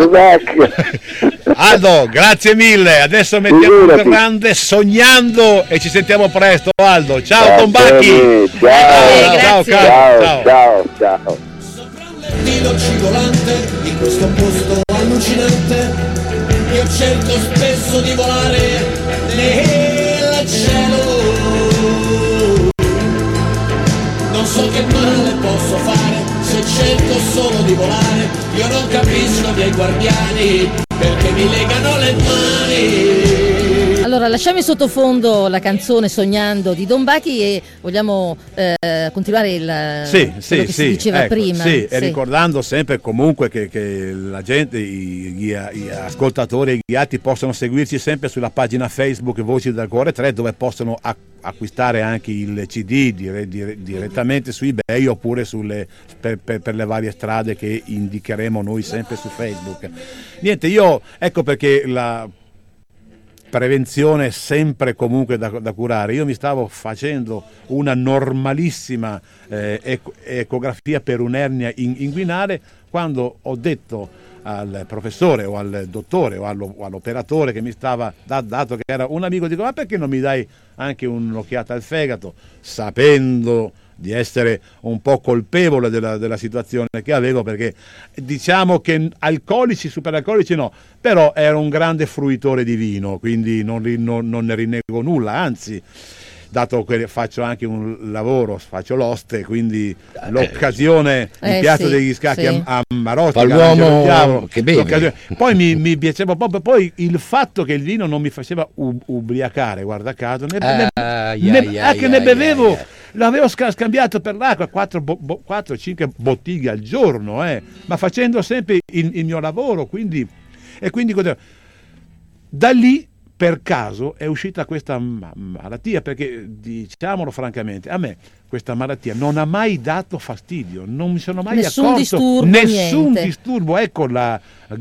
[SPEAKER 3] Aldo, grazie mille. Adesso mettiamo
[SPEAKER 2] Figurati.
[SPEAKER 3] un grande sognando e ci sentiamo presto, Aldo. Ciao,
[SPEAKER 2] Va
[SPEAKER 3] Don Bacchi.
[SPEAKER 2] bene, ciao.
[SPEAKER 3] Eh, ciao,
[SPEAKER 2] Ciao,
[SPEAKER 3] caro.
[SPEAKER 2] ciao, ciao, ciao.
[SPEAKER 5] Filo cicolante in questo posto allucinante, io cerco spesso di volare nel cielo, non so che male posso fare se cerco solo di volare, io non capisco i miei guardiani perché mi legano le mani.
[SPEAKER 2] Allora, lasciamo in sottofondo la canzone Sognando di Don Bacchi e vogliamo eh, continuare il
[SPEAKER 3] Sì,
[SPEAKER 2] quello
[SPEAKER 3] sì,
[SPEAKER 2] che si
[SPEAKER 3] sì,
[SPEAKER 2] diceva
[SPEAKER 3] ecco,
[SPEAKER 2] prima.
[SPEAKER 3] sì, e
[SPEAKER 2] Sì.
[SPEAKER 3] ricordando sempre comunque che, che la gente, i, gli, gli ascoltatori e i ghiati possono seguirci sempre sulla pagina Facebook Voci del Cuore tre, dove possono ac- acquistare anche il C D dire- dire- direttamente su eBay oppure sulle, per, per, per le varie strade che indicheremo noi sempre su Facebook. Niente, io ecco perché la prevenzione è sempre comunque da, da curare. Io mi stavo facendo una normalissima eh, ec- ecografia per un'ernia in- inguinale quando ho detto al professore o al dottore o, allo, o all'operatore che mi stava da, dato che era un amico, dico: ma perché non mi dai anche un'occhiata al fegato, sapendo di essere un po' colpevole della, della situazione che avevo, perché diciamo che alcolici, superalcolici no, però ero un grande fruitore di vino, quindi non, ri- non, non ne rinnego nulla, anzi, dato che faccio anche un lavoro, faccio l'oste, quindi l'occasione,
[SPEAKER 1] Eh,
[SPEAKER 3] il piatto
[SPEAKER 1] sì,
[SPEAKER 3] degli scacchi
[SPEAKER 1] sì.
[SPEAKER 3] a, a Marostica,
[SPEAKER 1] Fa l'uomo
[SPEAKER 3] Angelo Diavolo,
[SPEAKER 1] che beve.
[SPEAKER 3] l'occasione. Poi mi, mi piaceva proprio poi il fatto che il vino non mi faceva u- ubriacare, guarda caso, ne, ne,
[SPEAKER 1] Ah,
[SPEAKER 3] ne-
[SPEAKER 1] ia,
[SPEAKER 3] anche
[SPEAKER 1] ia,
[SPEAKER 3] ne
[SPEAKER 1] ia,
[SPEAKER 3] bevevo,
[SPEAKER 1] ia.
[SPEAKER 3] l'avevo sca- scambiato per l'acqua, quattro cinque bottiglie al giorno, eh, ma facendo sempre il, il mio lavoro, quindi, e quindi cosa- da lì per caso è uscita questa ma- malattia, perché diciamolo francamente, a me questa malattia non ha mai dato fastidio, non mi sono mai
[SPEAKER 2] Nessun
[SPEAKER 3] accorto
[SPEAKER 2] disturbo,
[SPEAKER 3] nessun
[SPEAKER 2] niente.
[SPEAKER 3] disturbo, ecco la,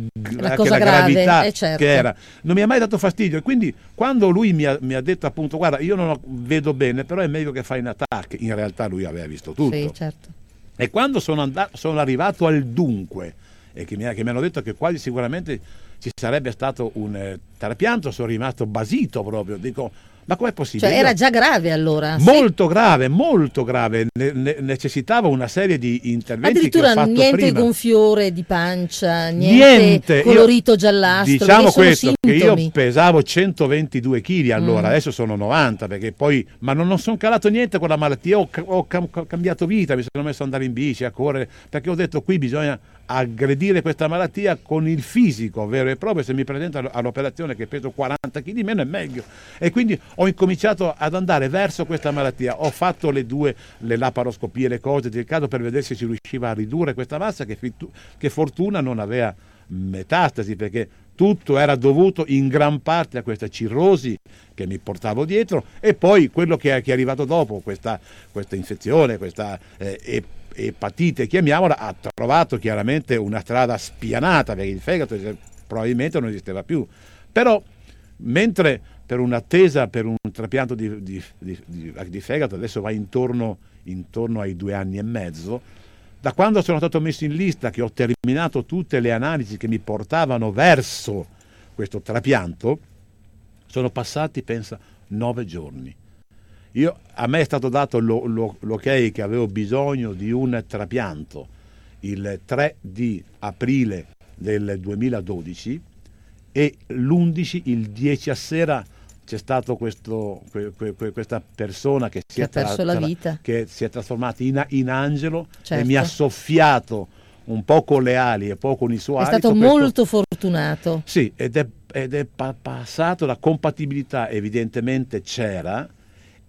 [SPEAKER 2] La
[SPEAKER 3] anche
[SPEAKER 2] cosa
[SPEAKER 3] la
[SPEAKER 2] grave,
[SPEAKER 3] gravità
[SPEAKER 2] eh, certo.
[SPEAKER 3] che era, non mi ha mai dato fastidio, e quindi quando lui mi ha, mi ha detto appunto: guarda, io non ho- vedo bene, però è meglio che fai in attacco, in realtà lui aveva visto tutto.
[SPEAKER 2] Sì, certo.
[SPEAKER 3] E quando sono, andato, sono arrivato al dunque e che mi, ha- che mi hanno detto che quasi sicuramente ci sarebbe stato un eh, trapianto, sono rimasto basito proprio, dico: ma com'è possibile?
[SPEAKER 2] Cioè era
[SPEAKER 3] Io-
[SPEAKER 2] già grave allora. sì.
[SPEAKER 3] molto grave, molto grave, ne- ne- necessitava una serie di interventi che ho
[SPEAKER 2] Addirittura
[SPEAKER 3] fatto
[SPEAKER 2] niente
[SPEAKER 3] prima.
[SPEAKER 2] gonfiore di pancia, niente,
[SPEAKER 3] Niente, io-
[SPEAKER 2] colorito giallastro.
[SPEAKER 3] Diciamo
[SPEAKER 2] che sono
[SPEAKER 3] questo, che
[SPEAKER 2] sintomi.
[SPEAKER 3] io pesavo centoventidue chili allora,
[SPEAKER 2] Mm.
[SPEAKER 3] adesso sono novanta, perché poi, ma non, non sono calato niente con la malattia, ho, ca- ho cam- cambiato vita, mi sono messo ad andare in bici, a correre, perché ho detto: qui bisogna aggredire questa malattia con il fisico vero e proprio, se mi presento all- all'operazione che peso quaranta chili meno è meglio, e quindi ho incominciato ad andare verso questa malattia, ho fatto le due, le laparoscopie, le cose del caso per vedere se si riusciva a ridurre questa massa, che, fitu- che fortuna non aveva metastasi, perché tutto era dovuto in gran parte a questa cirrosi che mi portavo dietro, e poi quello che è, che è arrivato dopo, questa, questa infezione, questa eh, ep- epatite, chiamiamola, ha trovato chiaramente una strada spianata, perché il fegato eh, probabilmente non esisteva più. Però mentre per un'attesa per un trapianto di, di, di, di, di fegato adesso va intorno, intorno ai due anni e mezzo, da quando sono stato messo in lista, che ho terminato tutte le analisi che mi portavano verso questo trapianto, sono passati, pensa, nove giorni. Io, a me è stato dato lo, lo, l'ok che avevo bisogno di un trapianto il tre di aprile del duemiladodici, e l'undici, il dieci a sera, c'è stato questo, que, que, que, questa persona che si
[SPEAKER 2] Che
[SPEAKER 3] è,
[SPEAKER 2] ha perso
[SPEAKER 3] tra-
[SPEAKER 2] la
[SPEAKER 3] tra-
[SPEAKER 2] vita.
[SPEAKER 3] che si è trasformata in, in angelo,
[SPEAKER 2] Certo.
[SPEAKER 3] e mi ha soffiato un po' con le ali e poi con il suo
[SPEAKER 2] È
[SPEAKER 3] alito
[SPEAKER 2] stato
[SPEAKER 3] questo-
[SPEAKER 2] molto fortunato.
[SPEAKER 3] sì, ed è, ed è pa- passato, la compatibilità evidentemente c'era,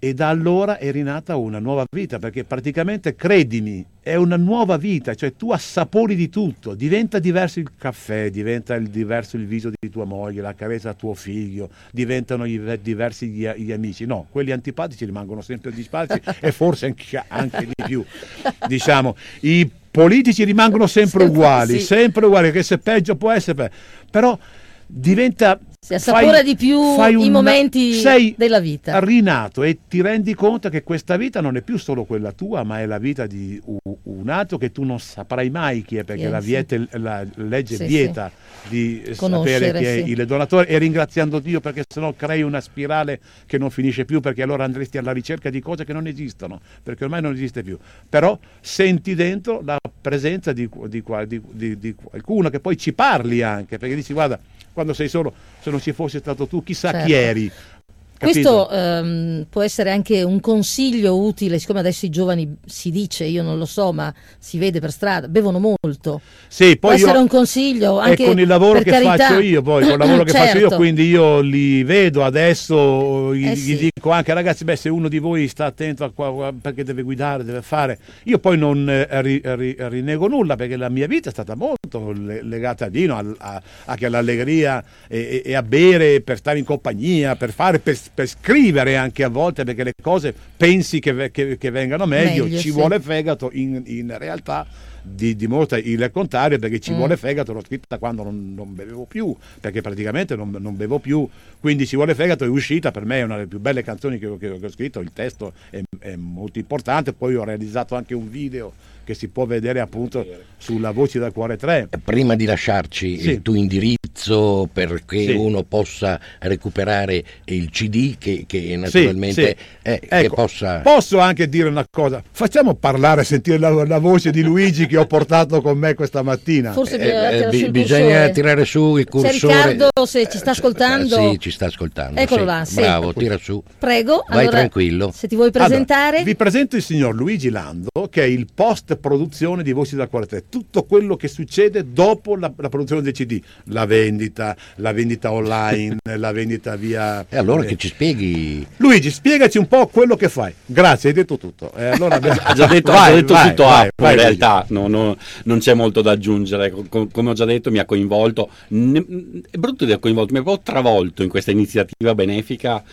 [SPEAKER 3] e da allora è rinata una nuova vita, perché praticamente, credimi, è una nuova vita, cioè tu assapori di tutto, diventa diverso il caffè, diventa il, diverso il viso di tua moglie, la carezza a tuo figlio, diventano i, diversi gli, gli amici. No, quelli antipatici rimangono sempre antipatici e forse anche, anche di più, diciamo. I politici rimangono sempre, sempre uguali, sì. sempre uguali, che se peggio può essere, per... però diventa...
[SPEAKER 2] Si assapora fai, di più i una, momenti
[SPEAKER 3] sei
[SPEAKER 2] della vita.
[SPEAKER 3] Rinato e ti rendi conto che questa vita non è più solo quella tua, ma è la vita di un altro che tu non saprai mai chi è, perché yes. la, viete, la legge sì, vieta sì. di
[SPEAKER 2] Conoscere,
[SPEAKER 3] sapere chi è
[SPEAKER 2] sì.
[SPEAKER 3] il donatore, e ringraziando Dio, perché sennò crei una spirale che non finisce più, perché allora andresti alla ricerca di cose che non esistono, perché ormai non esiste più. Però senti dentro la presenza di, di, di, di, di qualcuno, che poi ci parli anche, perché dici guarda, quando sei solo, se non ci fossi stato tu, chissà certo. chi eri.
[SPEAKER 2] Questo ehm, può essere anche un consiglio utile, siccome adesso i giovani, si dice, io non lo so, ma si vede per strada, bevono molto.
[SPEAKER 3] Sì, poi
[SPEAKER 2] può
[SPEAKER 3] io,
[SPEAKER 2] essere un consiglio anche
[SPEAKER 3] e con il lavoro
[SPEAKER 2] per
[SPEAKER 3] che
[SPEAKER 2] carità.
[SPEAKER 3] faccio io, poi con il lavoro che
[SPEAKER 2] certo.
[SPEAKER 3] faccio io, quindi io li vedo adesso, gli,
[SPEAKER 2] eh sì.
[SPEAKER 3] gli dico anche ragazzi, beh, se uno di voi sta attento a qua, perché deve guidare, deve fare, io poi non eh, ri, ri, rinego nulla, perché la mia vita è stata molto legata a Dino, a, a, anche all'allegria e, e, e a bere, per stare in compagnia, per fare, per, per scrivere anche a volte, perché le cose pensi che, che, che vengano meglio, meglio ci sì. vuole fegato, in, in realtà di, dimostra il contrario, perché ci mm. vuole fegato l'ho scritta quando non, non bevevo più, perché praticamente non, non bevo più, quindi Ci vuole fegato è uscita, per me è una delle più belle canzoni che, che, che ho scritto, il testo è, è molto importante, poi ho realizzato anche un video che si può vedere appunto sulla Voci dal Cuore tre.
[SPEAKER 1] Prima di lasciarci sì. il tuo indirizzo perché sì. uno possa recuperare il C D che, che naturalmente
[SPEAKER 3] sì, sì.
[SPEAKER 1] È,
[SPEAKER 3] ecco,
[SPEAKER 1] che possa...
[SPEAKER 3] Posso anche dire una cosa, facciamo parlare, sentire la, la voce di Luigi che ho portato con me questa mattina.
[SPEAKER 2] Forse
[SPEAKER 1] eh, eh, bi- bisogna tirare su il cursore.
[SPEAKER 2] Se Riccardo, se ci sta ascoltando.
[SPEAKER 1] Eh, sì, ci sta ascoltando.
[SPEAKER 2] Eccolo
[SPEAKER 1] sì.
[SPEAKER 2] là, sì.
[SPEAKER 1] Bravo, tira su.
[SPEAKER 2] Prego,
[SPEAKER 1] vai
[SPEAKER 2] allora,
[SPEAKER 1] tranquillo.
[SPEAKER 2] Se ti vuoi presentare.
[SPEAKER 3] Allora, vi presento il signor Luigi Lando, che è il post produzione di Voci dal Cuore tre, tutto quello che succede dopo la, la produzione del C D, la vendita, la vendita online, la vendita via...
[SPEAKER 1] E allora
[SPEAKER 3] eh.
[SPEAKER 1] che ci spieghi...
[SPEAKER 3] Luigi, spiegaci un po' quello che fai. Grazie, hai detto tutto. Eh, allora abbiamo...
[SPEAKER 21] ha già detto,
[SPEAKER 3] vai,
[SPEAKER 21] ha detto
[SPEAKER 3] vai,
[SPEAKER 21] tutto,
[SPEAKER 3] vai,
[SPEAKER 21] ah,
[SPEAKER 3] vai,
[SPEAKER 21] in realtà no, no, non c'è molto da aggiungere, Com- come ho già detto mi ha coinvolto, ne- è brutto dire coinvolto, mi ha proprio travolto in questa iniziativa benefica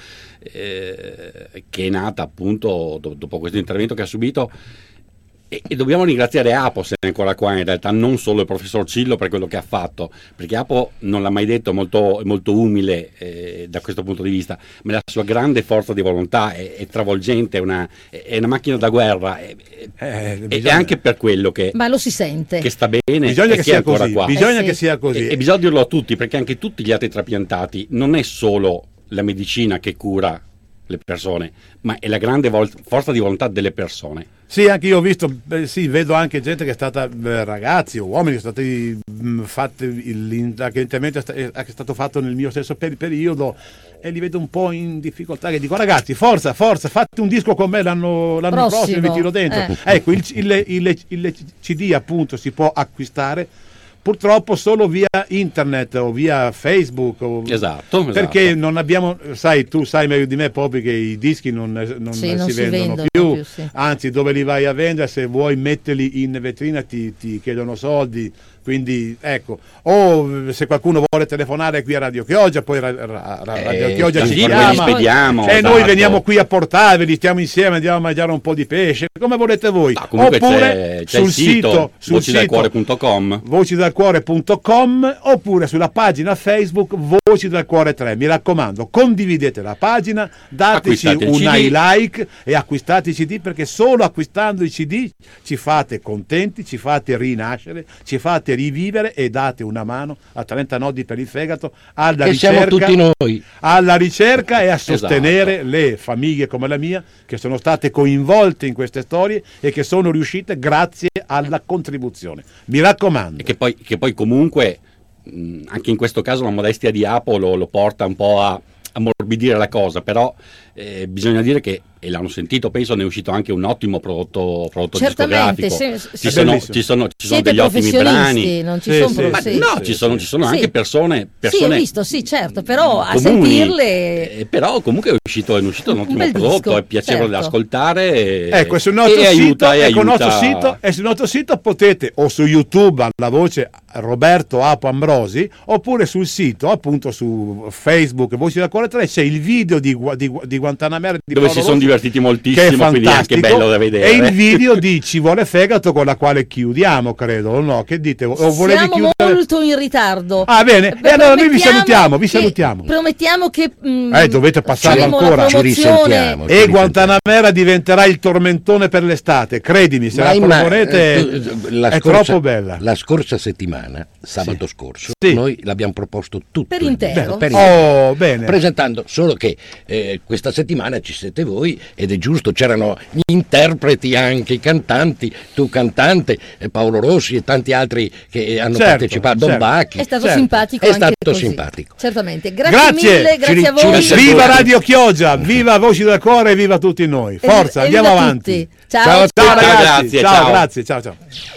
[SPEAKER 21] eh, che è nata appunto do- dopo questo intervento che ha subito. E, e dobbiamo ringraziare Apo, se è ancora qua, in realtà non solo il professor Cillo per quello che ha fatto, perché Apo non l'ha mai detto, è molto, molto umile eh, da questo punto di vista, ma la sua grande forza di volontà è, è travolgente, è una, è una macchina da guerra, è, è, eh, è anche per quello che,
[SPEAKER 2] ma lo si sente,
[SPEAKER 21] che sta bene,
[SPEAKER 3] bisogna
[SPEAKER 21] e
[SPEAKER 3] che
[SPEAKER 21] che
[SPEAKER 3] sia
[SPEAKER 21] è ancora
[SPEAKER 3] così,
[SPEAKER 21] qua.
[SPEAKER 3] bisogna
[SPEAKER 2] eh sì.
[SPEAKER 3] che sia così.
[SPEAKER 21] E, e bisogna dirlo a tutti, perché anche tutti gli altri trapiantati non è solo la medicina che cura le persone, ma è la grande vol- forza di volontà delle persone.
[SPEAKER 3] Sì, anche io ho visto, eh, sì, vedo anche gente che è stata, eh, ragazzi o uomini che sono stati mh, fatti, l'intervento è stato fatto nel mio stesso per- periodo e li vedo un po' in difficoltà, che dico ragazzi forza, forza, fate un disco con me l'anno, l'anno prossimo, prossimo vi tiro dentro. Eh. Ecco, il, il, il, il C D appunto si può acquistare, purtroppo solo via internet o via Facebook o...
[SPEAKER 21] esatto,
[SPEAKER 3] perché
[SPEAKER 21] esatto.
[SPEAKER 3] non abbiamo, sai, tu sai meglio di me Popi che i dischi non, non,
[SPEAKER 2] sì,
[SPEAKER 3] si,
[SPEAKER 2] non si
[SPEAKER 3] vendono,
[SPEAKER 2] vendono
[SPEAKER 3] più,
[SPEAKER 2] più sì.
[SPEAKER 3] Anzi dove li vai a vendere, se vuoi metterli in vetrina ti, ti chiedono soldi, quindi ecco, o se qualcuno vuole telefonare qui a Radio Chioggia, poi ra, ra, ra, Radio
[SPEAKER 21] eh,
[SPEAKER 3] Chioggia ci
[SPEAKER 21] sì,
[SPEAKER 3] chiama
[SPEAKER 21] spediamo,
[SPEAKER 3] e
[SPEAKER 21] esatto.
[SPEAKER 3] noi veniamo qui a portarveli, stiamo insieme, andiamo a mangiare un po' di pesce, come volete voi.
[SPEAKER 21] No, comunque
[SPEAKER 3] oppure
[SPEAKER 21] c'è, c'è
[SPEAKER 3] sul
[SPEAKER 21] il sito,
[SPEAKER 3] sito, sul
[SPEAKER 21] voci dal cuore
[SPEAKER 3] sito
[SPEAKER 21] punto com
[SPEAKER 3] voci dal cuore punto com oppure sulla pagina Facebook Voci dal Cuore tre. Mi raccomando, condividete la pagina, dateci un I like e acquistate i C D, perché solo acquistando i C D ci fate contenti, ci fate rinascere, ci fate rivivere e date una mano a trenta nodi per il fegato, alla
[SPEAKER 1] che
[SPEAKER 3] ricerca,
[SPEAKER 1] siamo tutti noi,
[SPEAKER 3] alla ricerca e a sostenere
[SPEAKER 21] esatto.
[SPEAKER 3] le famiglie come la mia che sono state coinvolte in queste storie e che sono riuscite grazie alla contribuzione. Mi raccomando.
[SPEAKER 21] E che poi, che poi comunque mh, anche in questo caso la modestia di Apo lo, lo porta un po' a ammorbidire la cosa, però eh, bisogna dire che e l'hanno sentito, penso ne è uscito anche un ottimo prodotto, prodotto
[SPEAKER 2] Certamente,
[SPEAKER 21] discografico.
[SPEAKER 2] se-
[SPEAKER 21] ci,
[SPEAKER 2] è
[SPEAKER 21] sono,
[SPEAKER 2] bellissimo.
[SPEAKER 21] ci sono, ci sono
[SPEAKER 2] Siete
[SPEAKER 21] degli ottimi
[SPEAKER 2] professionisti,
[SPEAKER 21] brani.
[SPEAKER 2] non ci Sì, sono sì, pro-
[SPEAKER 21] Ma
[SPEAKER 2] sì.
[SPEAKER 21] no,
[SPEAKER 2] sì,
[SPEAKER 21] ci sono, ci sono
[SPEAKER 2] Sì.
[SPEAKER 21] anche persone,
[SPEAKER 2] Sì, ho
[SPEAKER 21] persone
[SPEAKER 2] visto, sì, certo, però a
[SPEAKER 21] comuni,
[SPEAKER 2] sentirle...
[SPEAKER 21] eh, però comunque è uscito, è uscito un ottimo
[SPEAKER 2] bel
[SPEAKER 21] prodotto,
[SPEAKER 2] disco,
[SPEAKER 21] è piacevole
[SPEAKER 2] certo.
[SPEAKER 21] da ascoltare e,
[SPEAKER 3] Ecco, sul nostro
[SPEAKER 21] e
[SPEAKER 3] sito,
[SPEAKER 21] aiuta, e
[SPEAKER 3] ecco, il
[SPEAKER 21] aiuta.
[SPEAKER 3] nostro sito, e sul nostro sito potete, o su YouTube alla voce Roberto Apo Ambrosi, oppure sul sito, appunto su Facebook Voci da Cuore tre, c'è il video di, Gua- di, Gua- di Guantanamera di
[SPEAKER 21] Dove
[SPEAKER 3] Paolo
[SPEAKER 21] si sono
[SPEAKER 3] Rossi,
[SPEAKER 21] divertiti
[SPEAKER 3] che è
[SPEAKER 21] moltissimo, quindi è anche
[SPEAKER 3] fantastico,
[SPEAKER 21] bello da vedere.
[SPEAKER 3] e il video di Ci vuole fegato, con la quale chiudiamo, credo, o no? Che dite? O volevi
[SPEAKER 2] Siamo
[SPEAKER 3] chiudere?
[SPEAKER 2] molto in ritardo.
[SPEAKER 3] Ah, bene,
[SPEAKER 2] Beh,
[SPEAKER 3] e allora noi vi
[SPEAKER 2] promettiamo
[SPEAKER 3] salutiamo, vi
[SPEAKER 2] che-
[SPEAKER 3] salutiamo.
[SPEAKER 2] Promettiamo che mm,
[SPEAKER 3] Eh, dovete passarlo
[SPEAKER 2] faremo
[SPEAKER 3] ancora.
[SPEAKER 2] la
[SPEAKER 3] Ci
[SPEAKER 2] promozione.
[SPEAKER 3] E Guantanamera diventerà il tormentone per l'estate, credimi, se
[SPEAKER 1] Ma
[SPEAKER 3] la
[SPEAKER 1] in-
[SPEAKER 3] proporrete
[SPEAKER 1] eh, la
[SPEAKER 3] è
[SPEAKER 1] scorsa-
[SPEAKER 3] troppo bella.
[SPEAKER 1] La scorsa settimana, sabato scorso,
[SPEAKER 3] Sì.
[SPEAKER 1] noi l'abbiamo proposto tutto
[SPEAKER 2] Per
[SPEAKER 1] il
[SPEAKER 2] intero.
[SPEAKER 1] video, per
[SPEAKER 3] Oh, bene.
[SPEAKER 1] presentando, solo che eh, questa settimana ci siete voi ed è giusto, c'erano gli interpreti anche, i cantanti, tu cantante, eh, Paolo Rossi e tanti altri che hanno
[SPEAKER 3] Certo,
[SPEAKER 1] partecipato, Don
[SPEAKER 3] certo.
[SPEAKER 1] Bacchi.
[SPEAKER 2] È stato
[SPEAKER 3] Certo.
[SPEAKER 2] simpatico
[SPEAKER 1] È
[SPEAKER 2] anche
[SPEAKER 1] stato
[SPEAKER 2] così.
[SPEAKER 1] simpatico.
[SPEAKER 2] Certamente. Grazie,
[SPEAKER 3] Grazie.
[SPEAKER 2] mille, grazie
[SPEAKER 1] Ci-
[SPEAKER 2] a voi.
[SPEAKER 1] ci-
[SPEAKER 3] Viva Radio Chioggia, viva Voci del Cuore e viva tutti noi.
[SPEAKER 2] E
[SPEAKER 3] Forza,
[SPEAKER 2] viva- e
[SPEAKER 3] andiamo
[SPEAKER 2] viva
[SPEAKER 3] avanti.
[SPEAKER 2] tutti. Ciao.
[SPEAKER 3] Ciao,
[SPEAKER 21] Ciao,
[SPEAKER 3] ragazzi.
[SPEAKER 21] grazie,
[SPEAKER 3] ciao,
[SPEAKER 21] ciao.
[SPEAKER 3] grazie, ciao ciao.